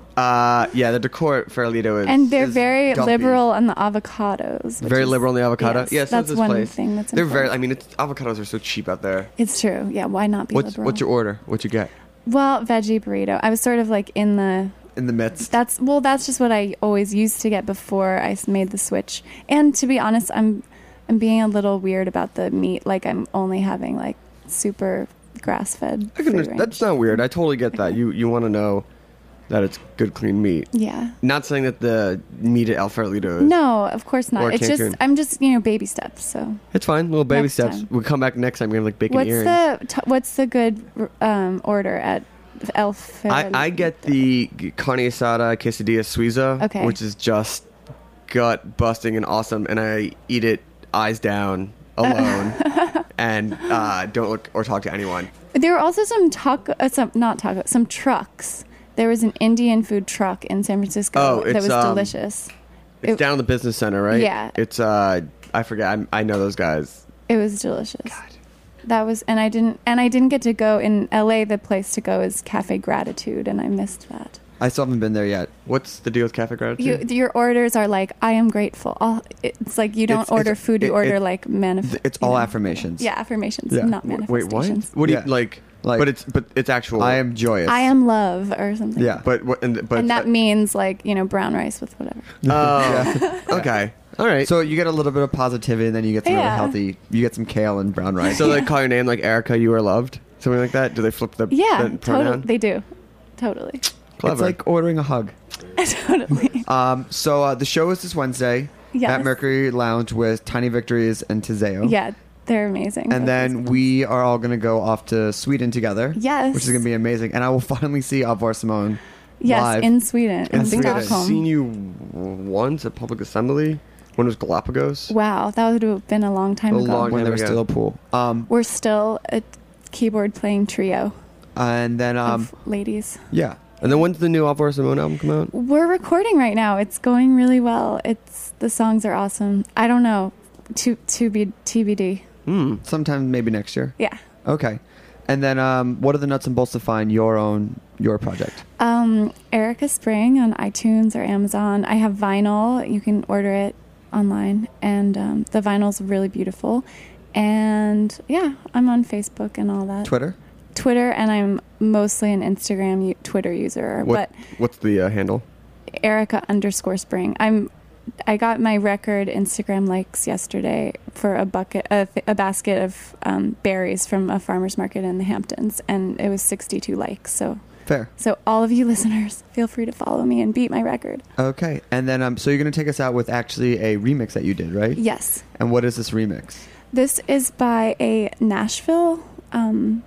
Uh, yeah, the decor at Farolito is and they're is very dumpy. liberal on the avocados. which Very is- liberal on the avocado. Yes, Yeah, so that's is this one place. thing that's They're very. important. I mean, it's, avocados are so cheap out there. It's true. Yeah, why not be What's liberal? what's your order? What you get Well, veggie burrito. I was sort of like in the. In the midst. That's well. That's just what I always used to get before I s- made the switch. And to be honest, I'm, I'm being a little weird about the meat. Like I'm only having like super grass fed. I can understand- That's not weird. I totally get that. You you want to know that it's good, clean meat. Yeah. Not saying that the meat at El Farolito is. No, of course not. Or It's just Cancun. I'm just you know baby steps. So It's fine. Little baby Next steps. time. We'll come back next time. We're gonna have like bacon what's earrings. the t- what's the good um, order at El Farolito? I, I get the carne asada quesadilla suiza, Okay. which is just gut busting and awesome, and I eat it eyes down alone and uh, don't look or talk to anyone. There were also some taco, uh, some not taco, some trucks. There was an Indian food truck in San Francisco Oh, that it's, was um, delicious. It's It- down in the business center, right? Yeah. It's uh, I forget. I, I know those guys. It was delicious. That was, and I didn't, and I didn't get to go in L A. The place to go is Cafe Gratitude, and I missed that. I still haven't been there yet. What's the deal with Cafe Gratitude? You, your orders are like, I am grateful. All, it's like you don't It's- order it's- food, you it- order it- like manif- It's you all know. affirmations. Yeah, affirmations, Yeah. not Wait, manifestations. what? What do Yeah. you like? Like- but it's but it's actual. I am joyous. I am love or something. Yeah. But what? And, but and that uh, means like you know brown rice with whatever. Oh, okay. All right. So you get a little bit of positivity, and then you get some really Yeah. healthy. You get some kale and brown rice. So they call your name like Erica, you are loved, something like that. Do they flip the Yeah, the totally. pronoun? They do, totally, Clever. It's like ordering a hug. totally. Um, so uh, the show is this Wednesday Yes. at Mercury Lounge with Tiny Victories and Tizeo. Yeah, they're amazing. And Both then those we are all going to go off to Sweden together. Yes. Which is going to be amazing. And I will finally see Alvar Simone yes, live. in Sweden, in I think I've Stockholm. seen you once at Public Assembly when it was Galapagos. Wow, that would have been a long time A ago. long- when there was There we still a go. pool. Um, We're still a keyboard playing trio and then, um, of ladies. yeah. And then when's the new Alvar Simone album come out? We're recording right now. It's going really well. It's the songs are awesome. I don't know, to to be T B D. Hmm. Sometime maybe next year. Yeah. Okay. And then um, what are the nuts and bolts to find your own, your project? Um, Erica Spring on iTunes or Amazon. I have vinyl. You can order it online, and um, the vinyl's really beautiful. And yeah, I'm on Facebook and all that. Twitter? Twitter, and I'm mostly an Instagram u- Twitter user. What, what's the uh, handle? But Erica underscore Spring. I'm. I got my record Instagram likes yesterday for a bucket, a, th- a basket of um, berries from a farmer's market in the Hamptons, and it was sixty-two likes. So, Fair. so all of you listeners, feel free to follow me and beat my record. Okay. And then, um, so you're going to take us out with actually a remix that you did, right? Yes, And what is this remix? this is by a Nashville um,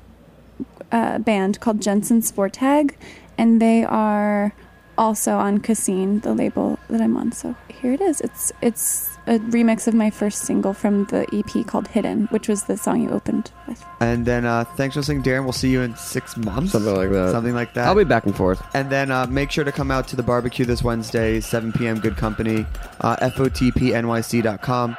uh, band called Jensen Sportag, and they are also on Cassine, the label that I'm on. So here it is. It's it's a remix of my first single from the E P called Hidden, which was the song you opened with. And then uh, thanks for listening, Darren. We'll see you in six months. Something like that. Something like that. I'll be back and forth. And then uh, make sure to come out to the barbecue this Wednesday, seven p.m. Good Company, uh, F O T P N Y C dot com.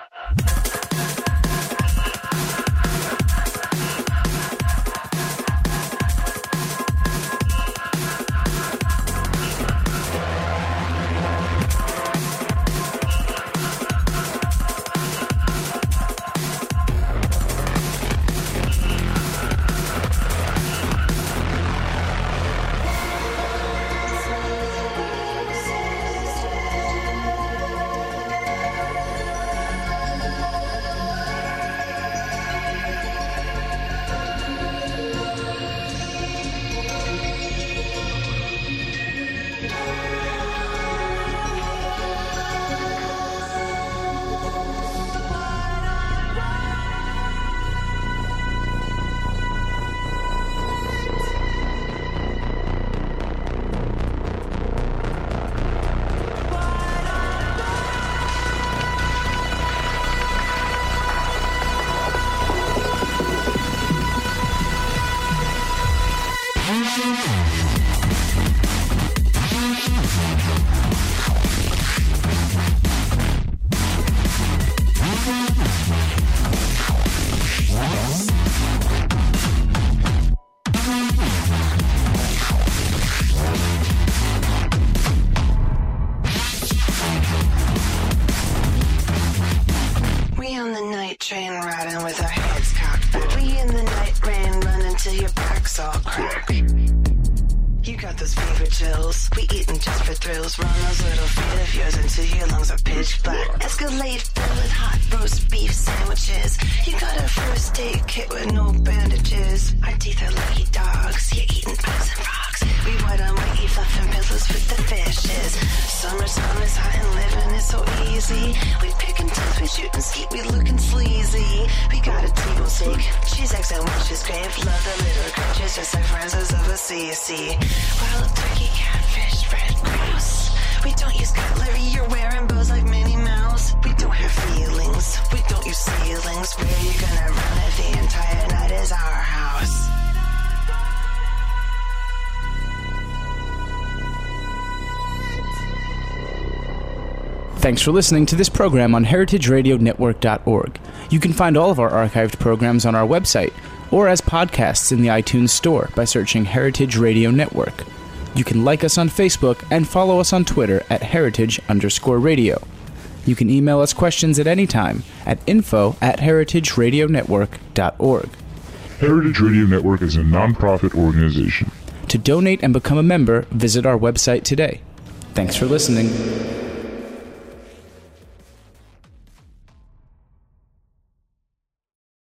Crack's all crack. You got those fever chills. We eatin' just for thrills. Run those little feet of yours until your lungs are pitch black. Escalade filled with hot roast beef sandwiches. You got a first aid kit with no bandages. Our teeth are lucky dogs. You're eating bugs and rocks. We white on white, fluffing pillows with the fishes. Summertime is hot and living is so easy. We pickin' toes, we shootin' skeet, we lookin' sleazy. We got a T-bone steak, cheese, eggs, and witch's grave. Love the little creatures just like Francis of Assisi. Wild turkey, catfish, red grouse. We don't use cutlery, you're wearing bows like Minnie Mouse. We don't have feelings, we don't use ceilings. Where you gonna run it? The entire night is our house. Thanks for listening to this program on heritage radio network dot org. You can find all of our archived programs on our website or as podcasts in the iTunes Store by searching Heritage Radio Network. You can like us on Facebook and follow us on Twitter at heritage underscore radio. You can email us questions at any time at info at heritage radio network dot org. Heritage Radio Network is a nonprofit organization. To donate and become a member, visit our website today. Thanks for listening.